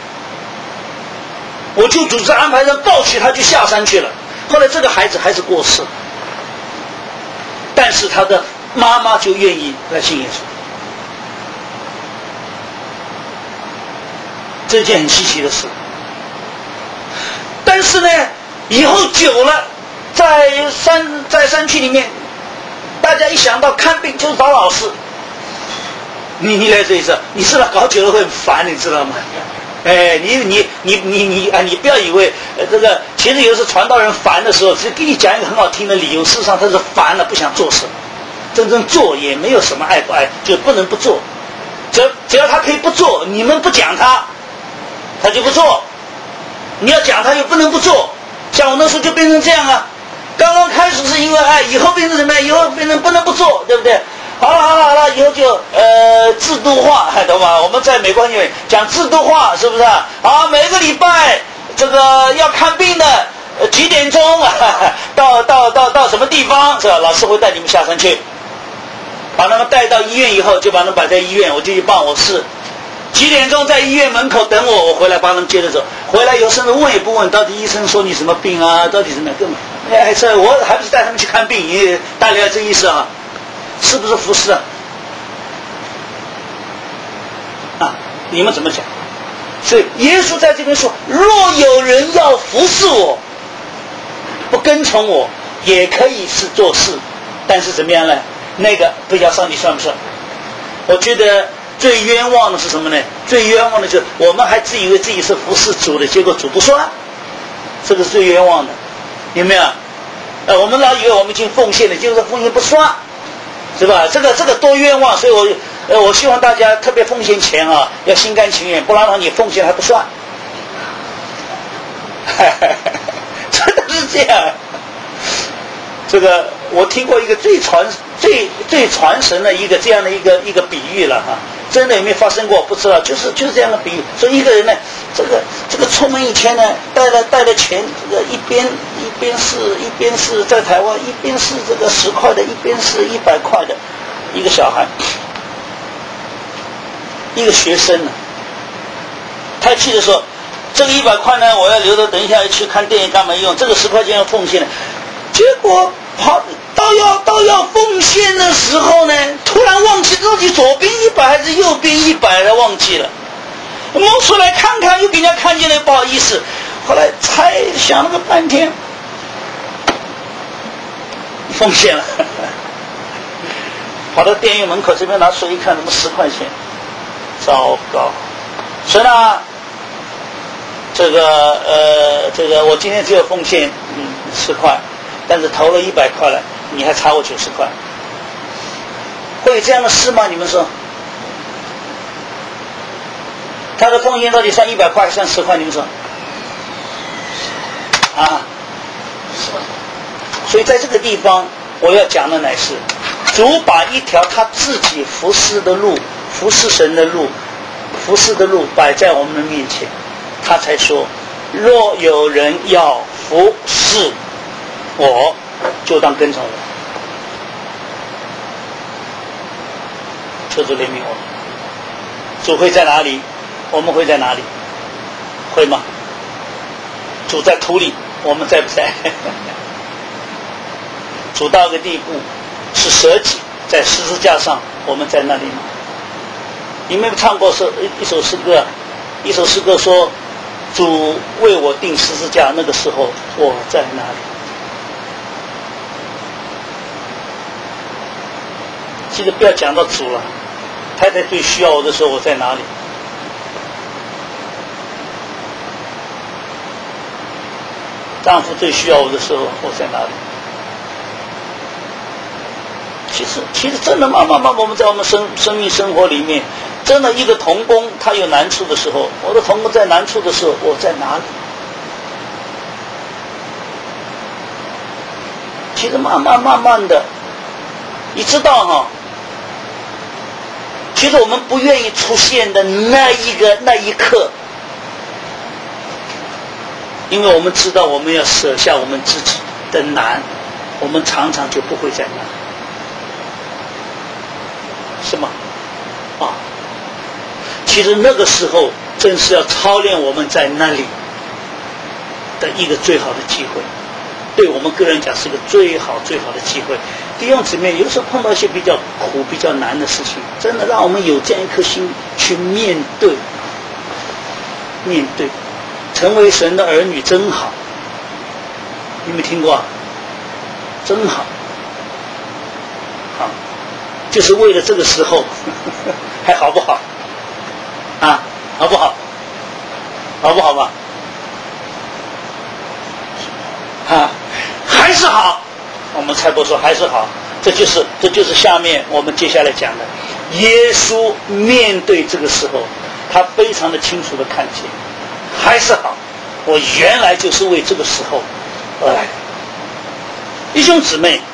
我就组织安排人抱起他就下山去了。后来这个孩子还是过世，但是他的妈妈就愿意来信耶稣。 这件很稀奇的事。但是呢，以后久了，在山在山区里面，大家一想到看病就是找老师。你你来这一次，你是不是搞久了会很烦，你知道吗？哎，你你你你你啊，你不要以为呃这个，其实有时候传道人烦的时候，只给你讲一个很好听的理由，事实上他是烦了，不想做事。真正做也没有什么爱不爱，就不能不做。只只要他可以不做，你们不讲他，他就不做。你要讲他又不能不做。像我那时候就变成这样啊，刚刚开始是因为爱，以后变成什么？以后变成不能不做，对不对？好了好了好了，以后就呃制度化，懂吗？我们在美国因为讲制度化，是不是啊？好，每个礼拜这个要看病的，呃、几点钟啊？到到到到什么地方是吧？老师会带你们下山去，把他们带到医院以后，就把他们摆在医院，我就去办我事。几点钟在医院门口等我，我回来帮他们接着走。回来有甚至问也不问，到底医生说你什么病啊？到底什么？根本哎，这我还不是带他们去看病？你大概这意思啊？是不是服侍啊？啊，你们怎么讲？所以耶稣在这边说：若有人要服侍我，不跟从我，也可以是做事，但是怎么样呢？那个不知道上帝算不算？我觉得最冤枉的是什么呢？最冤枉的就是我们还自以为自己是服侍主的，结果主不算，这个是最冤枉的，有没有？呃，我们老以为我们已经奉献了，结果奉献不算。是吧？这个这个多冤枉，所以我呃我希望大家特别奉献钱啊，要心甘情愿，不然的话你奉献还不算。真的是这样。这个我听过一个最传最最传神的一个这样的一个一个比喻了哈，真的有没有发生过不知道，就是就是这样的比喻。所以一个人呢，这个这个出门以前呢，带了带了钱，这个一边一边是一边是在台湾，一边是这个十块的，一边是一百块的，一个小孩，一个学生呢，他去的时候，这个一百块呢，我要留着等一下去看电影干嘛用？这个十块钱要奉献的，结果跑到要到要奉献的时候呢，突然忘记自己左边一百还是右边一百了，忘记了。摸出来看看，又给人家看见了，不好意思。后来才想了个半天，奉献了。跑到电影门口这边拿出一看，怎么十块钱？糟糕！神啊，这个呃，这个我今天只有奉献嗯十块。但是投了一百块了，你还差我九十块，会有这样的事吗？你们说，他的奉献到底算一百块还是算十块？你们说，啊，所以在这个地方，我要讲的乃是，主把一条他自己服侍的路、服侍神的路、服侍的路摆在我们的面前，他才说：若有人要服侍我，就当跟从我。求主怜悯我们。主会在哪里，我们会在哪里？会吗？主在土里，我们在不在？主到个地步是舍己，在十字架上，我们在那里吗？你们唱过首一首诗歌，一首诗歌说：主为我钉十字架，那个时候我在哪里？其实不要讲到主了，太太最需要我的时候我在哪里？丈夫最需要我的时候我在哪里？其实其实真的慢慢慢慢我们在我们生生命生活里面，真的一个同工他有难处的时候，我的同工在难处的时候我在哪里？其实慢慢慢慢的，你知道哈，其实我们不愿意出现的那一个那一刻，因为我们知道我们要舍下我们自己的难，我们常常就不会在那，是吗？啊，其实那个时候正是要操练我们在那里的一个最好的机会，对我们个人讲是个最好最好的机会。弟兄姊妹，有时候碰到一些比较苦比较难的事情，真的让我们有这样一颗心去面对， 面对，成为神的儿女真好。你们听过啊？真好，好，就是为了这个时候，呵呵还好不好？啊，好不好？好不好吧？啊，还是好。我们蔡伯说还是好，这就是这就是下面我们接下来讲的。耶稣面对这个时候，他非常的清楚的看见，还是好，我原来就是为这个时候而来的。弟兄姊妹，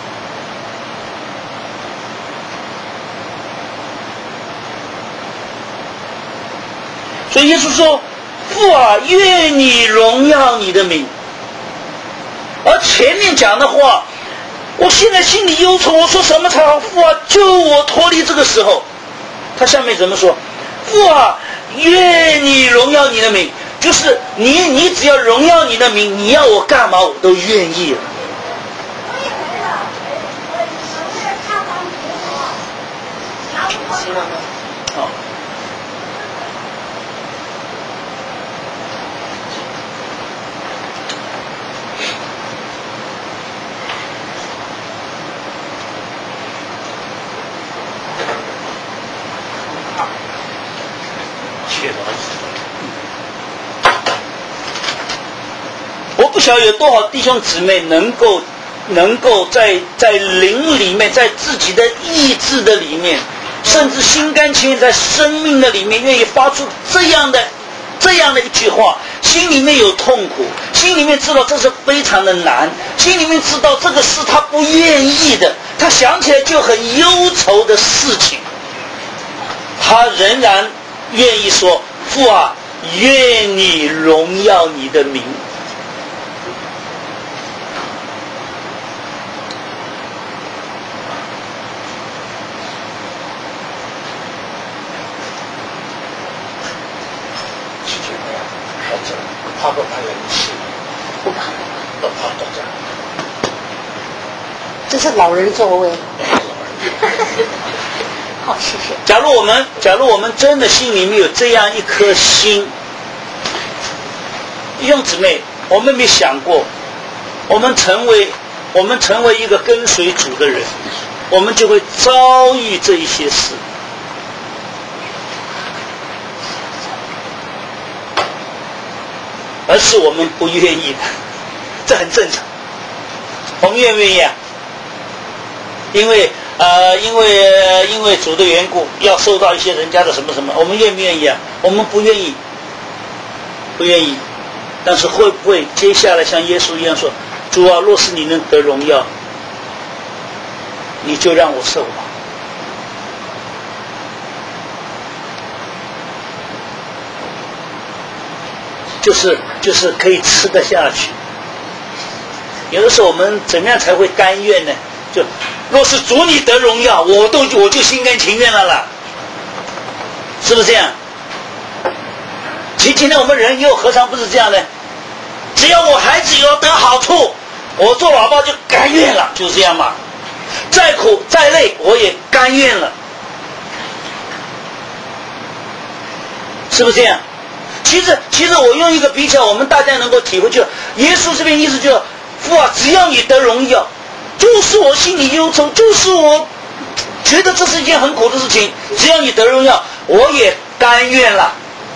所以耶稣说：“父啊，愿你荣耀你的名。”而前面讲的话，我现在心里忧愁，我说什么才好？父啊，救我脱离这个时候。他下面怎么说？父啊，愿你荣耀你的名，就是你，你只要荣耀你的名，你要我干嘛我都愿意了。好。我不晓得有多少弟兄姊妹能够能够在在灵里面，在自己的意志的里面，甚至心甘情愿在生命的里面愿意发出这样的这样的一句话，心里面有痛苦，心里面知道这是非常的难，心里面知道这个是他不愿意的，他想起来就很忧愁的事情，他仍然愿意说：“父啊，愿你荣耀你的名。” 怕不怕人气？ 不怕， 不怕大家。 这是老人座位。好，谢谢。 假如我们，假如我们真的心里面有这样一颗心，弟兄姊妹，我们没想过，我们成为我们成为一个跟随主的人，我们就会遭遇这一些事。而是我们不愿意的，这很正常。我们愿不愿意啊？因为呃，因为、呃、因为主的缘故，要受到一些人家的什么什么，我们愿不愿意啊？我们不愿意，不愿意。但是会不会接下来像耶稣一样说：“主啊，若是你能得荣耀，你就让我受吧。”就是就是可以吃得下去。有的时候我们怎么样才会甘愿呢？就若是主你得荣耀，我都我就心甘情愿了啦，是不是这样？其实今天我们人又何尝不是这样呢？只要我孩子有得好处，我做老爸就甘愿了，就是这样嘛。再苦再累，我也甘愿了，是不是这样？其实，其实我用一个比较，我们大家能够体会，就耶稣这边意思就是：父啊，只要你得荣耀，就是我心里忧愁，就是我觉得这是一件很苦的事情，只要你得荣耀，我也甘愿了。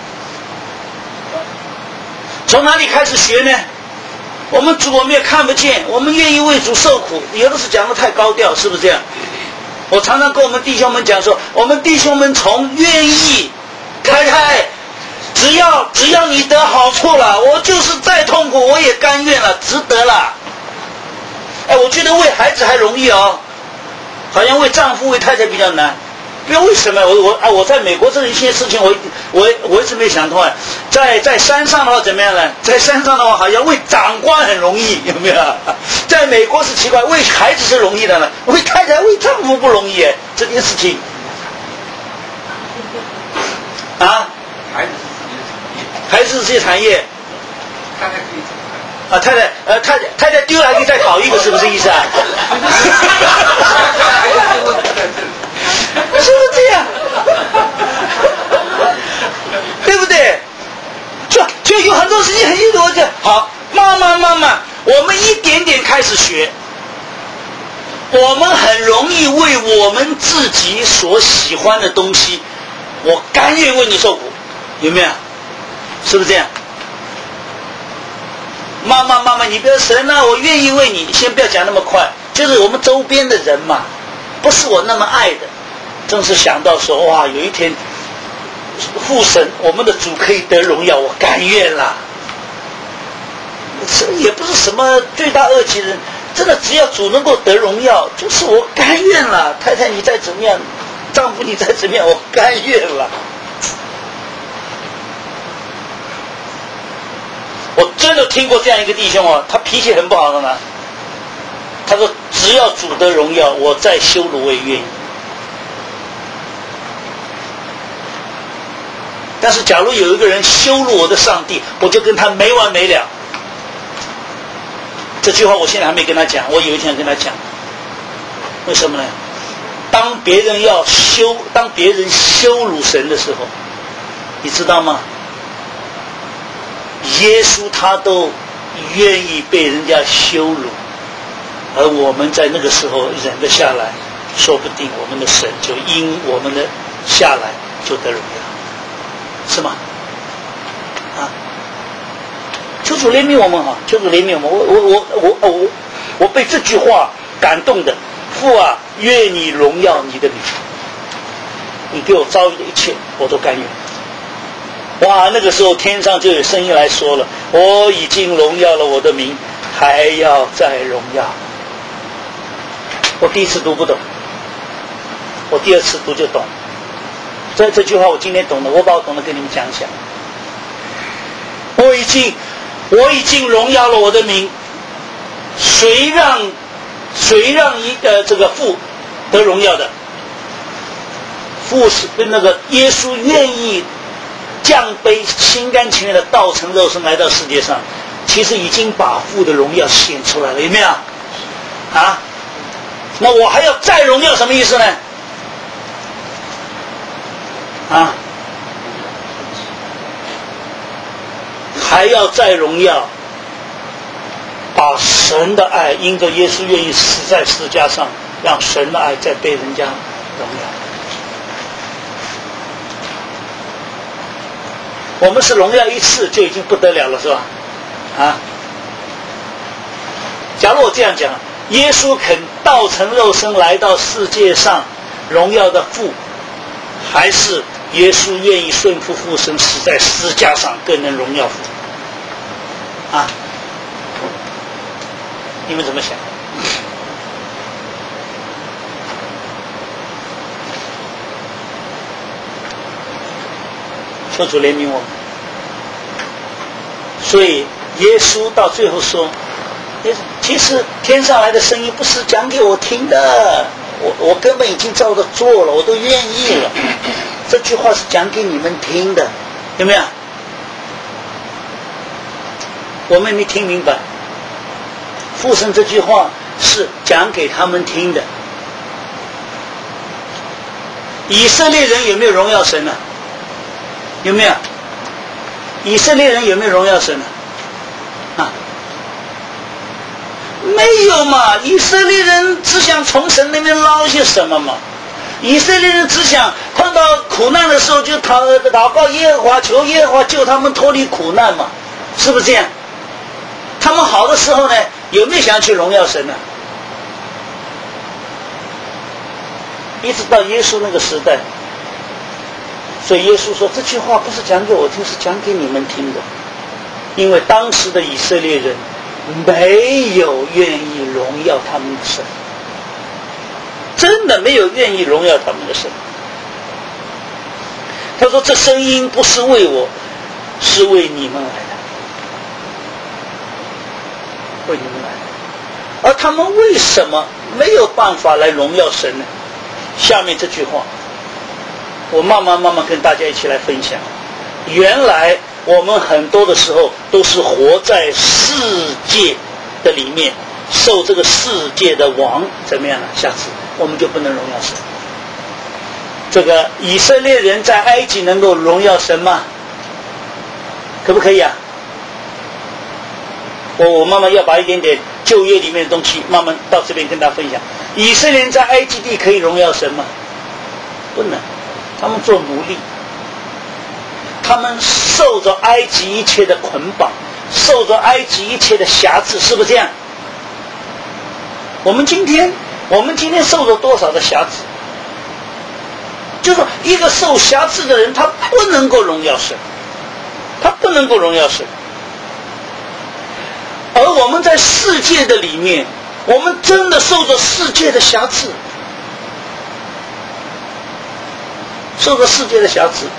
从哪里开始学呢？我们主我们也看不见，我们愿意为主受苦，有的是讲得太高调，是不是这样？我常常跟我们弟兄们讲说，我们弟兄们从愿意太太。只要只要你得好处了，我就是再痛苦我也甘愿了，值得了。哎，我觉得为孩子还容易哦，好像为丈夫为太太比较难。不知道为什么，我我啊，我在美国这一些事情我，我我我一直没想通啊。在在山上的话怎么样呢？在山上的话，好像为长官很容易，有没有？在美国是奇怪，为孩子是容易的呢，为太太为丈夫不容易哎，这件事情。啊？ 孩子。 还是这些产业， 太太可以啊，太太呃，太太太太丢了还可以再考一个，是不是意思啊？是不是这样？对不对？ 开始学，我们很容易为我们自己所喜欢的东西，我甘愿为你受苦，有没有？是不是这样？妈妈妈妈，你不要神啊，我愿意为你。先不要讲那么快，就是我们周边的人嘛，不是我那么爱的，正是想到说，哇，有一天父神，我们的主可以得荣耀，我甘愿啦。这也不是什么罪大恶极人，真的只要主能够得荣耀，就是我甘愿啦。太太你再怎么样，丈夫你再怎么样，我甘愿啦。我真的听过这样一个弟兄哦，他脾气很不好的呢。他说：“只要主得荣耀，我再羞辱我也愿意。”但是，假如有一个人羞辱我的上帝，我就跟他没完没了。这句话我现在还没跟他讲，我有一天跟他讲。为什么呢？当别人要羞，当别人羞辱神的时候，你知道吗？耶稣他都愿意被人家羞辱，而我们在那个时候忍得下来，说不定我们的神就因我们的下来就得荣耀，是吗？啊！求主怜悯我们哈！求主怜悯我们！我我我我我我被这句话感动的，父啊，愿你荣耀你的名，你给我遭遇的一切，我都甘愿。哇，那个时候天上就有声音来说了，我已经荣耀了我的名，还要再荣耀。我第一次读不懂，我第二次读就懂。这这句话我今天懂了，我把我懂的跟你们讲一下。我已经我已经荣耀了我的名，谁让谁让一呃这个父得荣耀的？父是跟那个耶稣愿意降卑，心甘情愿的道成肉身来到世界上，其实已经把父的荣耀显出来了，有没有？啊？那我还要再荣耀，什么意思呢？啊？还要再荣耀，把神的爱，因着耶稣愿意死在十字架上，让神的爱再被人家荣耀。我们是荣耀一次就已经不得了了，是吧？啊！假如我这样讲，耶稣肯道成肉身来到世界上，荣耀的父，还是耶稣愿意顺服父神，死在十字架上，更能荣耀父？啊！你们怎么想？求主怜悯我们。所以耶稣到最后说，其实天上来的声音不是讲给我听的，我我根本已经照着做了，我都愿意了。这句话是讲给你们听的，有没有？我们没听明白。父神这句话是讲给他们听的。以色列人有没有荣耀神呢？有没有？以色列人有没有荣耀神呢？啊，没有嘛！以色列人只想从神那边捞些什么嘛。以色列人只想碰到苦难的时候就祷祷告耶和华，求耶和华救他们脱离苦难嘛，是不是这样？他们好的时候呢，有没有想去荣耀神呢？一直到耶稣那个时代。所以耶稣说这句话不是讲给我听，是讲给你们听的，因为当时的以色列人没有愿意荣耀他们的神，真的没有愿意荣耀他们的神。他说这声音不是为我，是为你们来的，为你们来的。而他们为什么没有办法来荣耀神呢？下面这句话我慢慢慢慢跟大家一起来分享。原来我们很多的时候都是活在世界的里面，受这个世界的王怎么样呢？下次我们就不能荣耀神。这个以色列人在埃及能够荣耀神吗？可不可以啊？ 我我慢慢要把一点点旧约里面的东西慢慢到这边跟大家分享。以色列人在埃及地可以荣耀神吗？不能，他们做奴隶，他们受着埃及一切的捆绑，受着埃及一切的辖制，是不是这样？我们今天我们今天受着多少的辖制？就是说一个受辖制的人，他不能够荣耀神，他不能够荣耀神。而我们在世界的里面，我们真的受着世界的辖制，受着世界的辖制。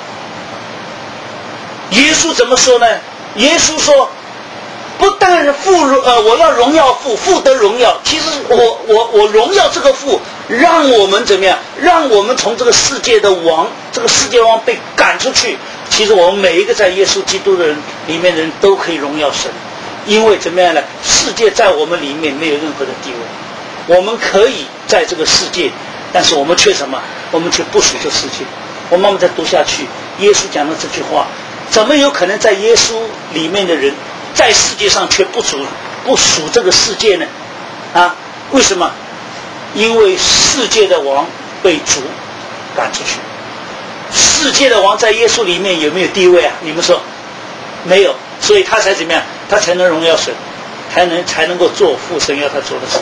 耶稣怎么说呢？耶稣说，不但父呃我要荣耀父，父得荣耀。其实我我我荣耀这个父，让我们怎么样？让我们从这个世界的王，这个世界王被赶出去。其实我们每一个在耶稣基督的人里面的人都可以荣耀神，因为怎么样呢？世界在我们里面没有任何的地位，我们可以在这个世界，但是我们却什么？我们却不属这世界。我慢慢再读下去，耶稣讲的这句话，怎么有可能在耶稣里面的人，在世界上却不属不属这个世界呢？啊，为什么？因为世界的王被主赶出去。世界的王在耶稣里面有没有地位啊？你们说没有，所以他才怎么样？他才能荣耀神，才能才能够做父神要他做的事。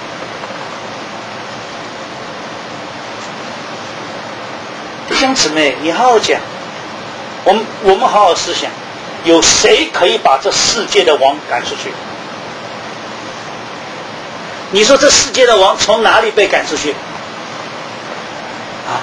弟兄姊妹，你好好讲，我们我们好好思想，有谁可以把这世界的王赶出去？你说这世界的王从哪里被赶出去？啊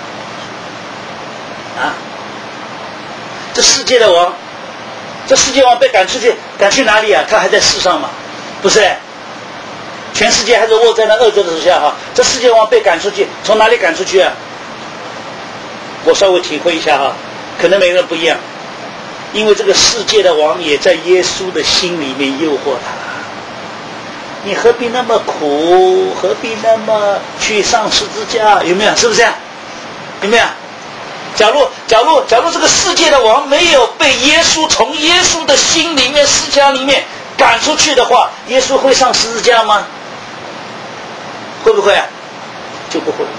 啊！这世界的王，这世界王被赶出去，赶去哪里啊？他还在世上吗？不是，全世界还是握在那恶者的手下哈。这世界王被赶出去，从哪里赶出去啊？我稍微体会一下哈，可能每个人不一样，因为这个世界的王也在耶稣的心里面诱惑他。你何必那么苦？何必那么去上十字架？有没有？是不是？有没有？假如假如假如这个世界的王没有被耶稣从耶稣的心里面、思想里面赶出去的话，耶稣会上十字架吗？会不会啊？就不会。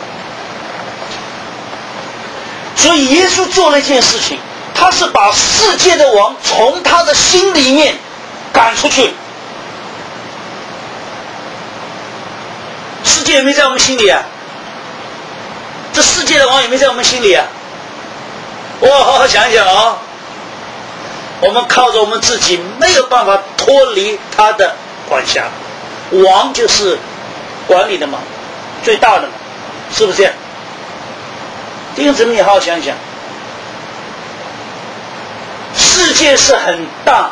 所以耶稣做了一件事情，他是把世界的王从他的心里面赶出去。世界有没有在我们心里啊？这世界的王有没有在我们心里啊？我好好想一想哦，我们靠着我们自己没有办法脱离他的管辖。王就是管理的嘛，最大的嘛，是不是这样？弟兄姊妹，你好好想想，世界是很大，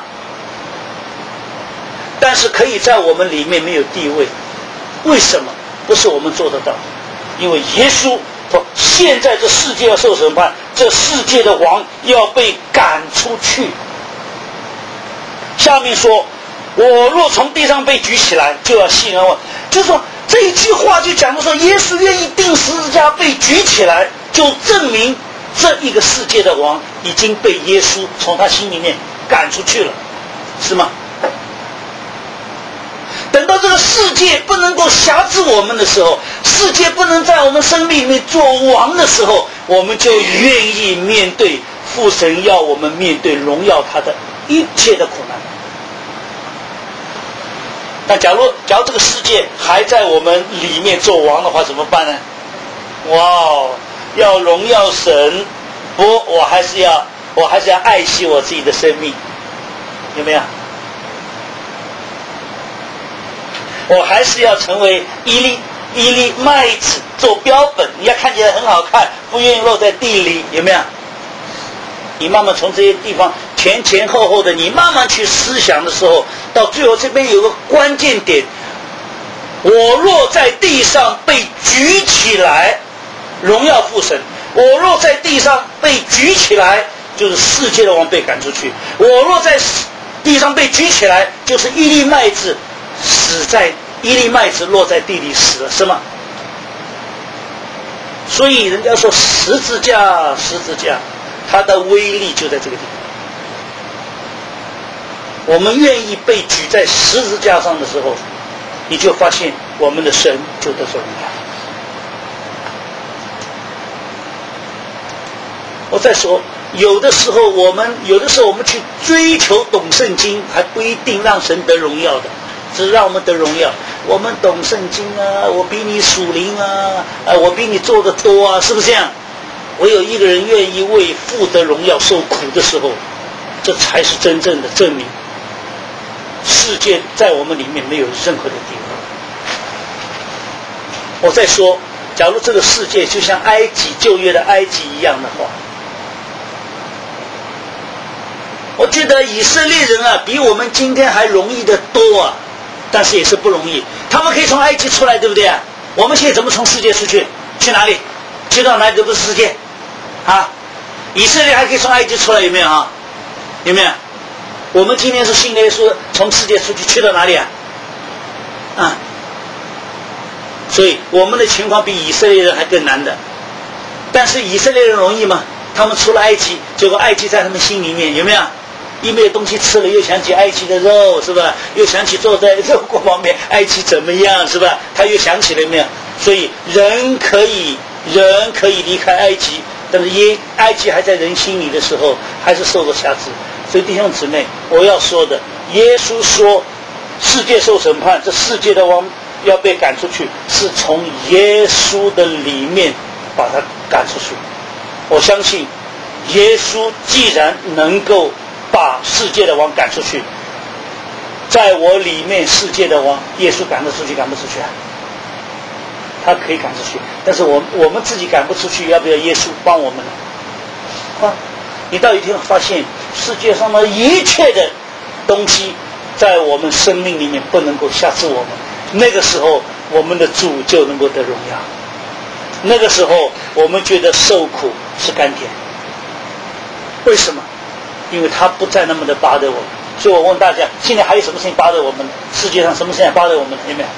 但是可以在我们里面没有地位。为什么？不是我们做得到，因为耶稣说，现在这世界要受审判，这世界的王要被赶出去。下面说，我若从地上被举起来，就要信而问。就是说这一句话就讲到说，耶稣愿意钉十字架被举起来，就证明这一个世界的王已经被耶稣从他心里面赶出去了，是吗？等到这个世界不能够辖制我们的时候，世界不能在我们生命里面做王的时候，我们就愿意面对父神要我们面对荣耀他的一切的苦难。那假如假如这个世界还在我们里面做王的话，怎么办呢？哇哦，要荣耀神，不，我还是要我还是要爱惜我自己的生命，有没有？我还是要成为一粒一粒麦子做标本，你要看起来很好看，不愿意落在地里，有没有？你慢慢从这些地方前前后后的，你慢慢去思想的时候，到最后这边有个关键点，我若在地上被举起来，荣耀父神；我若在地上被举起来，就是世界的王被赶出去；我若在地上被举起来，就是一粒麦子死在一粒麦子落在地里死了，是吗？所以人家说十字架，十字架，它的威力就在这个地方。 我们愿意被举在十字架上的时候，你就发现我们的神就得着荣耀。我再说，有的时候我们有的时候我们去追求懂圣经，还不一定让神得荣耀的，只让我们得荣耀。我们懂圣经啊，我比你属灵啊，啊，我比你做的多啊，是不是这样？唯有一个人愿意为父得荣耀受苦的时候，这才是真正的证明世界在我们里面没有任何的地位。我再说，假如这个世界就像埃及旧约的埃及一样的话，我觉得以色列人啊比我们今天还容易的多啊，但是也是不容易。他们可以从埃及出来，对不对啊？我们现在怎么从世界出去？去哪里？去到哪里都不是世界啊！以色列还可以从埃及出来，有没有啊？有没有？我们今天是信耶稣，从世界出去，去到哪里啊？啊！所以我们的情况比以色列人还更难的。但是以色列人容易吗？他们出了埃及，结果埃及在他们心里面，有没有？一没有东西吃了，又想起埃及的肉，是吧？又想起坐在肉锅旁边，埃及怎么样，是吧？他又想起了没有？所以人可以，人可以离开埃及，但是耶埃及还在人心里的时候，还是受了辖制。所以弟兄姊妹，我要说的，耶稣说，世界受审判，这世界的王要被赶出去，是从耶稣的里面把他赶出去。我相信，耶稣既然能够把世界的王赶出去，在我里面世界的王，耶稣赶得出去赶不出去啊？他可以赶出去，但是我我们自己赶不出去，要不要耶稣帮我们呢？啊，你到一天发现世界上的一切的东西在我们生命里面不能够辖制我们，那个时候我们的主就能够得荣耀，那个时候我们觉得受苦是甘甜。为什么？因为他不再那么的巴得我们。所以我问大家，现在还有什么事情巴得我们？世界上什么事情巴得我们？有没有？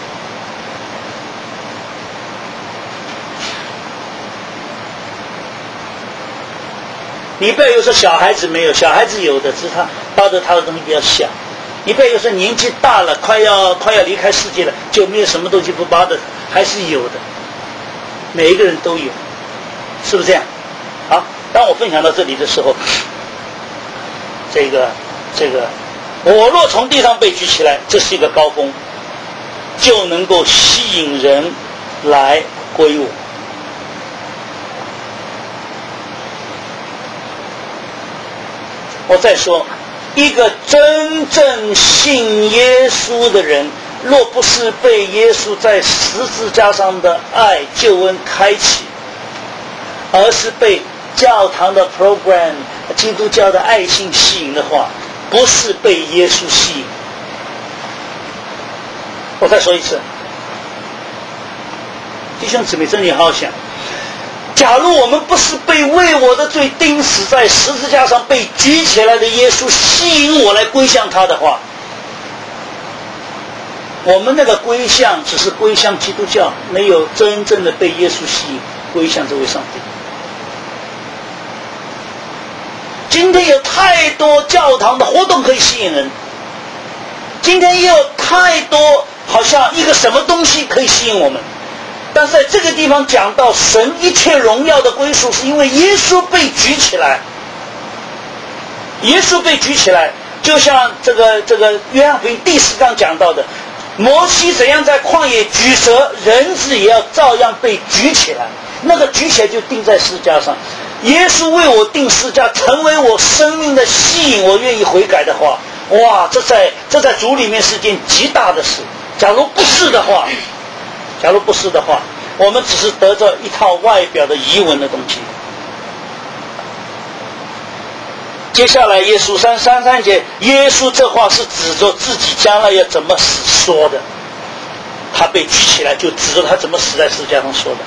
你不要有说小孩子没有，小孩子有的，只是他巴得他的东西比较小。你不要有说年纪大了，快要快要离开世界了，就没有什么东西不巴得，还是有的。每一个人都有，是不是这样？好，当我分享到这里的时候，这个这个，我若从地上被举起来，这是一个高峰，就能够吸引人来归我。我再说，一个真正信耶稣的人，若不是被耶稣在十字架上的爱救恩开启，而是被教堂的 program 基督教的爱心吸引的话，不是被耶稣吸引。我再说一次，弟兄姊妹，真的好好想，假如我们不是被为我的罪钉死在十字架上被举起来的耶稣吸引我来归向他的话，我们那个归向只是归向基督教，没有真正的被耶稣吸引归向这位上帝。今天有太多教堂的活动可以吸引人，今天也有太多好像一个什么东西可以吸引我们，但是在这个地方讲到神一切荣耀的归属，是因为耶稣被举起来。耶稣被举起来，就像这个这个约翰福音第四章讲到的，摩西怎样在旷野举蛇，人子也要照样被举起来。那个举起来就钉在十字架上。耶稣为我钉十字架，成为我生命的吸引，我愿意悔改的话，哇，这在这在主里面是件极大的事。假如不是的话，假如不是的话，我们只是得着一套外表的仪文的东西。接下来耶稣三三三节，耶稣这话是指着自己将来要怎么死说的。他被举起来，就指着他怎么死在十字架上说的。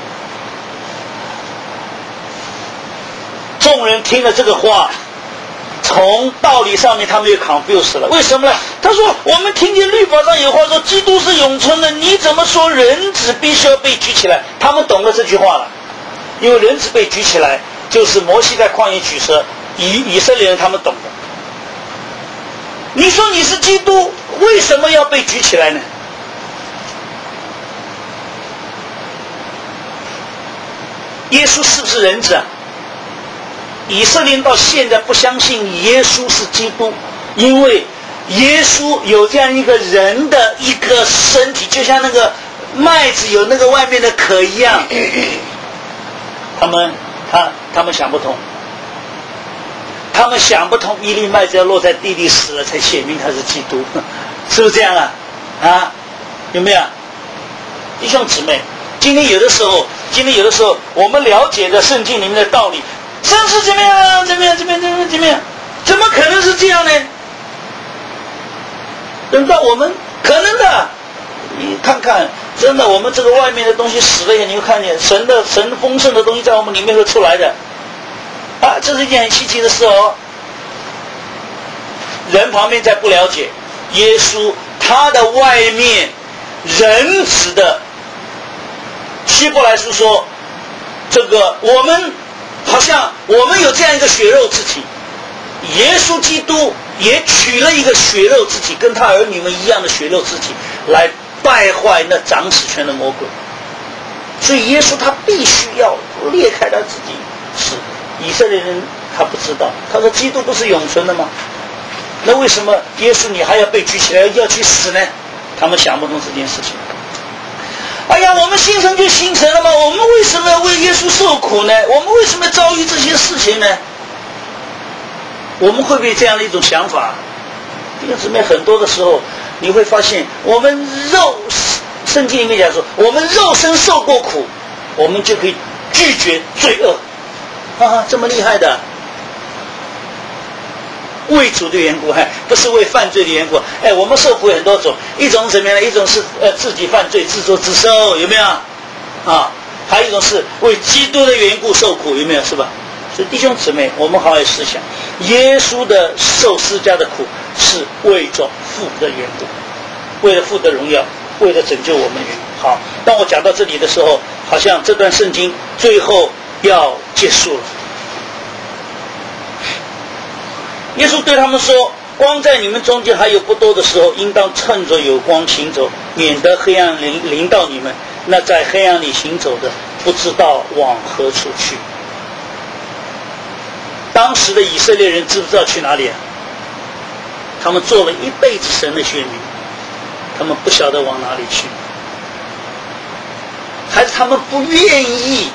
众人听了这个话，从道理上面他们也 confused 了。为什么呢？他说，我们听见律法上有话说基督是永存的，你怎么说人子必须要被举起来？他们懂了这句话了，因为人子被举起来就是摩西在旷野举蛇，以以色列人他们懂的。 你说你是基督，为什么要被举起来呢？耶稣是不是人子啊？以色列人到现在不相信耶稣是基督，因为耶稣有这样一个人的一个身体，就像那个麦子有那个外面的壳一样。他们他他们想不通，他们想不通一粒麦子要落在地里死了才显明他是基督，是不是这样啊？啊，有没有？弟兄姊妹，今天有的时候，今天有的时候，我们了解的圣经里面的道理，真是怎么样？怎么样？怎么样？怎么样？怎么样？怎么可能是这样呢？等到我们可能的，你看看，真的，我们这个外面的东西死了以后，你会看见神的神丰盛的东西在我们里面会出来的，啊，这是一件很稀奇的事哦。人旁边再不了解，耶稣他的外面人子的。希伯来书说，这个我们好像我们有这样一个血肉之体，耶稣基督也取了一个血肉之体，跟他儿女们一样的血肉之体，来败坏那掌使权的魔鬼。所以耶稣他必须要裂开他自己死。以色列人他不知道，他说基督不是永存的吗？那为什么耶稣你还要被举起来要去死呢？他们想不通这件事情。哎呀，我们新城就新城了吗？我们为什么要为耶稣受苦呢？我们为什么要遭遇这些事情呢？我们会不会这样的一种想法？弟兄姊妹，很多的时候你会发现，我们肉圣经里面讲说，我们肉身受过苦，我们就可以拒绝罪恶啊，这么厉害的。为主的缘故，还不是为犯罪的缘故。哎，我们受苦有很多种，一种是什么呢？一种是呃自己犯罪自作自受，有没有？啊，还有一种是为基督的缘故受苦，有没有？是吧？所以弟兄姊妹，我们好好思想，耶稣的受施加的苦是为着父的缘故，为了父的荣耀，为了拯救我们的缘故。好，当我讲到这里的时候，好像这段圣经最后要结束了。耶稣对他们说，光在你们中间还有不多的时候，应当趁着有光行走，免得黑暗临临到你们。那在黑暗里行走的，不知道往何处去。当时的以色列人知不知道去哪里啊？他们做了一辈子神的选民，他们不晓得往哪里去，还是他们不愿意。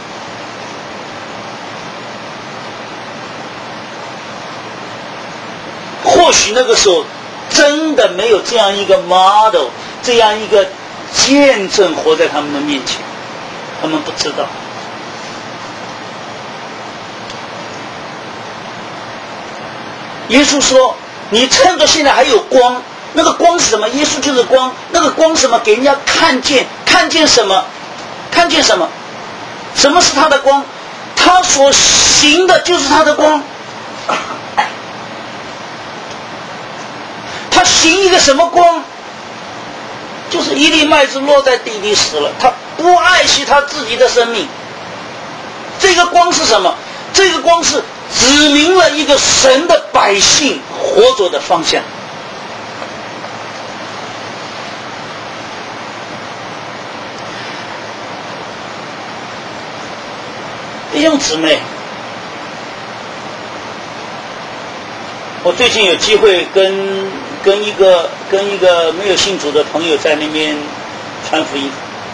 或许那个时候真的没有这样一个 model， 这样一个见证活在他们的面前，他们不知道。耶稣说，你趁着现在还有光，那个光是什么？耶稣就是光，那个光是什么？给人家看见，看见什么？看见什么？什么是他的光？他所行的就是他的光。他行一个什么光？就是一粒麦子落在地里死了，他不爱惜他自己的生命。这个光是什么？这个光是指明了一个神的百姓活着的方向。弟兄姊妹，我最近有机会跟跟一个跟一个没有信主的朋友在那边传福音，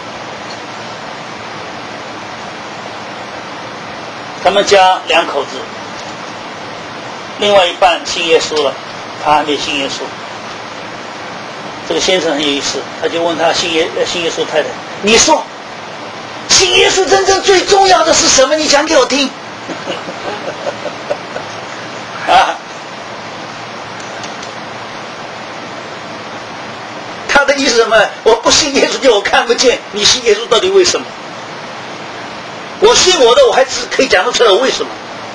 他们家两口子，另外一半信耶稣了，他还没信耶稣。这个先生很有意思，他就问他信耶信耶稣太太，你说信耶稣真正最重要的是什么？你讲给我听。啊，他的意思是什么？我不信耶稣就我看不见，你信耶稣到底为什么？我信我的，我还只可以讲得出来我为什么。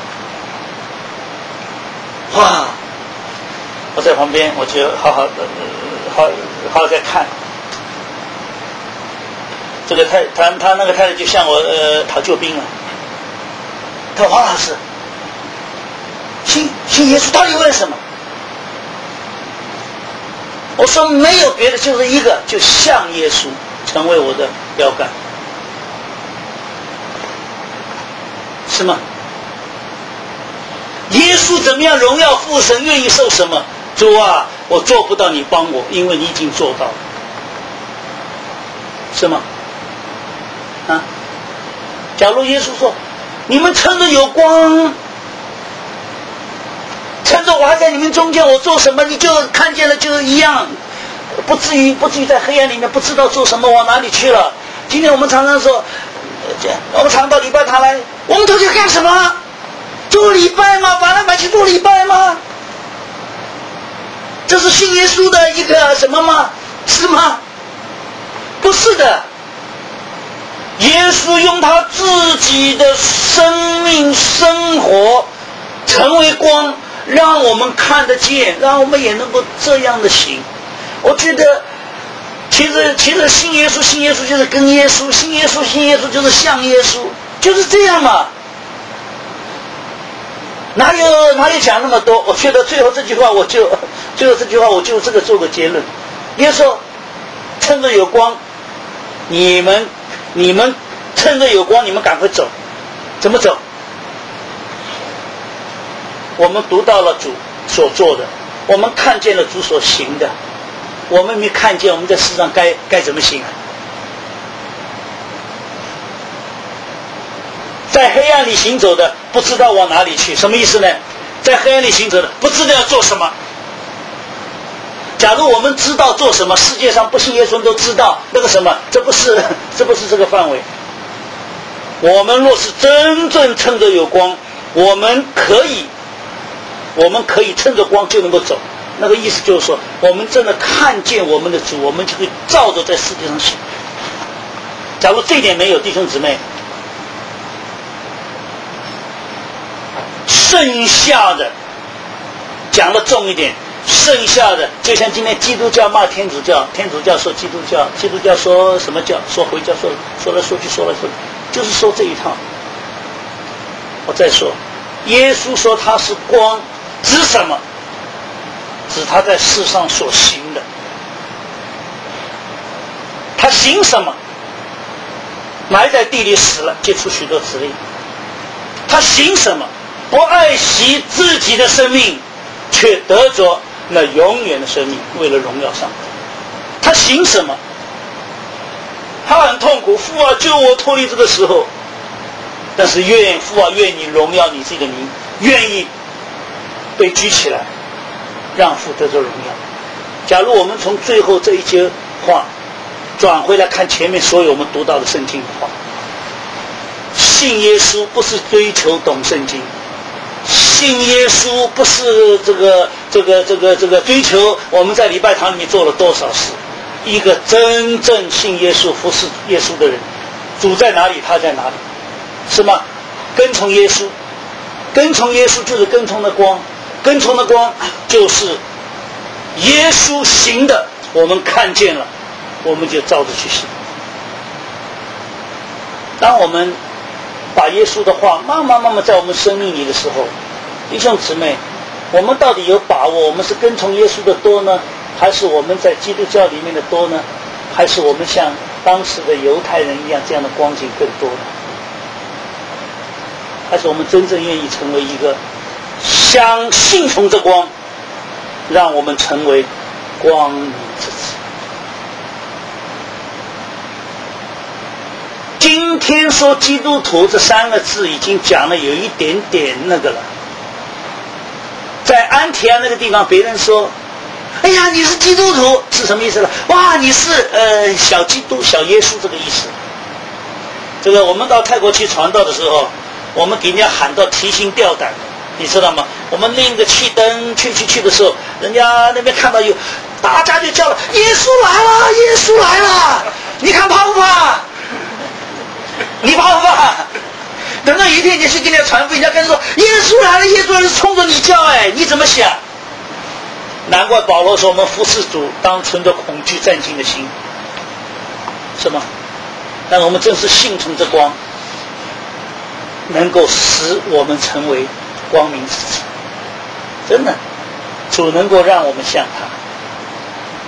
哇！我在旁边，我就好好的，好好好在看。这个太他他那个太太就向我呃讨救兵了。他说：“黄老师，信信耶稣到底为了什么？” 我说没有别的，就是一个，就像耶稣成为我的标杆，是吗？耶稣怎么样荣耀父神，愿意受什么？主啊，我做不到，你帮我，因为你已经做到了，是吗？啊，假如耶稣说，你们趁着有光，趁着我还在你们中间，我做什么你就看见了，就一样，不至于不至于在黑暗里面不知道做什么，往哪里去了。今天我们常常说，我们常到礼拜堂来，我们都去干什么？做礼拜吗？晚上买去做礼拜吗？这是信耶稣的一个什么吗？是吗？不是的。耶稣用他自己的生命生活成为光，让我们看得见，让我们也能够这样的行。我觉得其实其实信耶稣信耶稣就是跟耶稣，信耶稣信耶稣就是像耶稣，就是这样嘛。哪有哪有讲那么多？我觉得最后这句话我就最后这句话我就这个做个结论。耶稣说趁着有光，你们你们趁着有光，你们赶快走。怎么走？我们读到了主所做的，我们看见了主所行的，我们没看见我们在世上该该怎么行啊？在黑暗里行走的不知道往哪里去，什么意思呢？在黑暗里行走的不知道要做什么。假如我们知道做什么，世界上不信耶稣都知道那个什么，这不是这不是这个范围。我们若是真正趁着有光，我们可以我们可以趁着光就能够走。那个意思就是说，我们真的看见我们的主，我们就会照着在世界上行。假如这一点没有，弟兄姊妹，剩下的讲的重一点，剩下的就像今天基督教骂天主教，天主教说基督教，基督教说什么教，说回教，说说来说去说来说去，就是说这一套。我再说，耶稣说他是光，指什么？指他在世上所行的。他行什么？埋在地里死了，结出许多子粒。他行什么？不爱惜自己的生命，却得着那永远的生命，为了荣耀上帝。他行什么？他很痛苦，父啊救我脱离这个时候，但是愿父啊愿你荣耀你这个名，愿意被举起来，让父得着荣耀。假如我们从最后这一节话转回来看前面所有我们读到的圣经的话，信耶稣不是追求懂圣经，信耶稣不是这个这个这个这个追求我们在礼拜堂里面做了多少事。一个真正信耶稣服侍耶稣的人，主在哪里他在哪里，是吗？跟从耶稣，跟从耶稣就是跟从的光，跟从的光就是耶稣行的，我们看见了，我们就照着去行。当我们把耶稣的话慢慢慢慢在我们生命里的时候，弟兄姊妹，我们到底有把握我们是跟从耶稣的多呢，还是我们在基督教里面的多呢？还是我们像当时的犹太人一样这样的光景更多呢？还是我们真正愿意成为一个相信从这光，让我们成为光明之子。今天说基督徒这三个字已经讲了有一点点那个了。在安提阿那个地方，别人说哎呀你是基督徒是什么意思呢？哇你是呃小基督小耶稣这个意思。这个我们到泰国去传道的时候，我们给人家喊到提心吊胆，你知道吗？我们拎个气灯去去去的时候，人家那边看到有，大家就叫了耶稣来了耶稣来了，你看怕不怕？你怕不怕？等到一天你去跟人家传福音，人家跟人说耶稣来了，耶稣来了，冲着你叫，哎，你怎么想？难怪保罗说我们服侍主当存着恐惧战兢的心，是吗？但我们正是信从这光，能够使我们成为光明之子。真的，主能够让我们像他。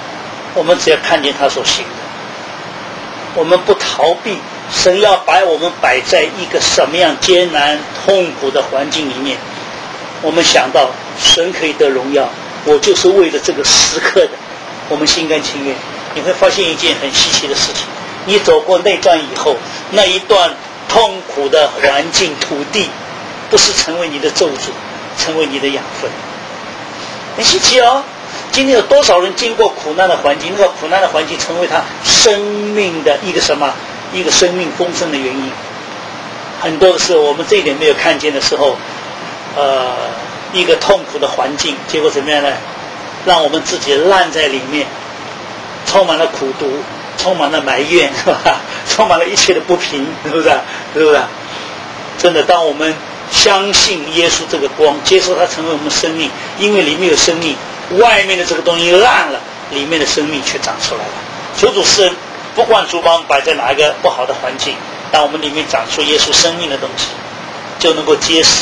我们只要看见他所行的，我们不逃避。神要把我们摆在一个什么样艰难痛苦的环境里面，我们想到神可以得荣耀，我就是为了这个时刻的，我们心甘情愿。你会发现一件很稀奇的事情，你走过那段以后，那一段痛苦的环境土地不是成为你的咒诅，成为你的养分。很稀奇哦，今天有多少人经过苦难的环境，那个苦难的环境成为他生命的一个什么，一个生命丰盛的原因。很多的时候我们这一点没有看见的时候，呃，一个痛苦的环境，结果怎么样呢？让我们自己烂在里面，充满了苦毒，充满了埋怨，是吧？充满了一切的不平，是不是？是不是？真的，当我们相信耶稣这个光，接受它成为我们生命，因为里面有生命，外面的这个东西烂了，里面的生命却长出来了。求主施恩，不管主把我们摆在哪一个不好的环境，当我们里面长出耶稣生命的东西，就能够结实。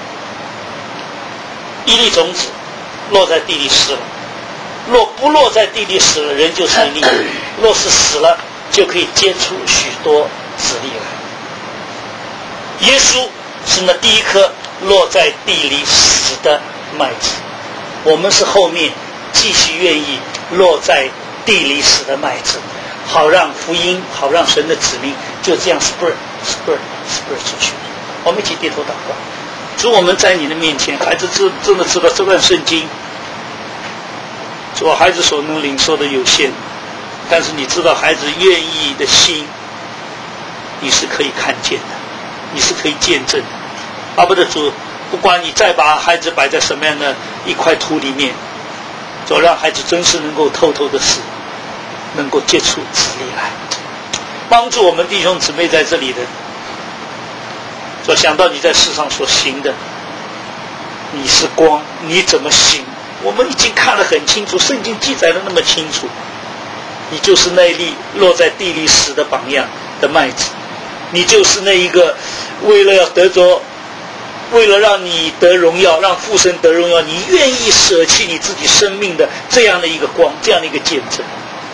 一粒种子落在地里死了，若不落在地里死了，人就是一粒；若是死了，就可以结出许多子粒来。耶稣是那第一颗落在地里死的麦子，我们是后面继续愿意落在地里死的麦子，好让福音，好让神的子民就这样 spread spread spread 出去。我们一起低头祷告。主，我们在你的面前，孩子真真的知道这段圣经，主，孩子所能领受的有限，但是你知道孩子愿意的心，你是可以看见的，你是可以见证的。巴不得主，不管你再把孩子摆在什么样的一块土里面，主，让孩子真是能够透透的死，能够结出子粒来，帮助我们弟兄姊妹在这里的。所想到你在世上所行的，你是光，你怎么行？我们已经看得很清楚，圣经记载的那么清楚。你就是那一粒落在地里死的榜样的麦子，你就是那一个为了要得着，为了让你得荣耀，让父神得荣耀，你愿意舍弃你自己生命的这样的一个光，这样的一个见证。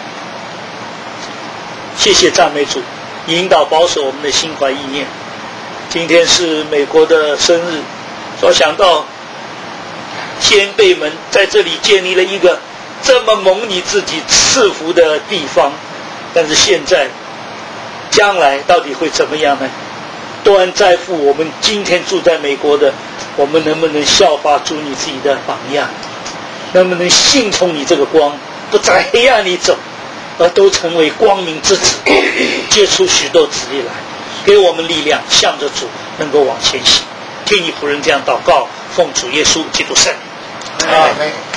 谢谢赞美主，引导保守我们的心怀意念。今天是美国的生日，所想到先辈们在这里建立了一个这么蒙你自己赐福的地方，但是现在将来到底会怎么样呢？端在乎我们今天住在美国的，我们能不能效法主你自己的榜样，能不能信从你这个光，不在黑暗里走，而都成为光明之子，结出许多子粒来，给我们力量，向着主能够往前行。听你仆人这样祷告，奉主耶稣基督圣名，阿们。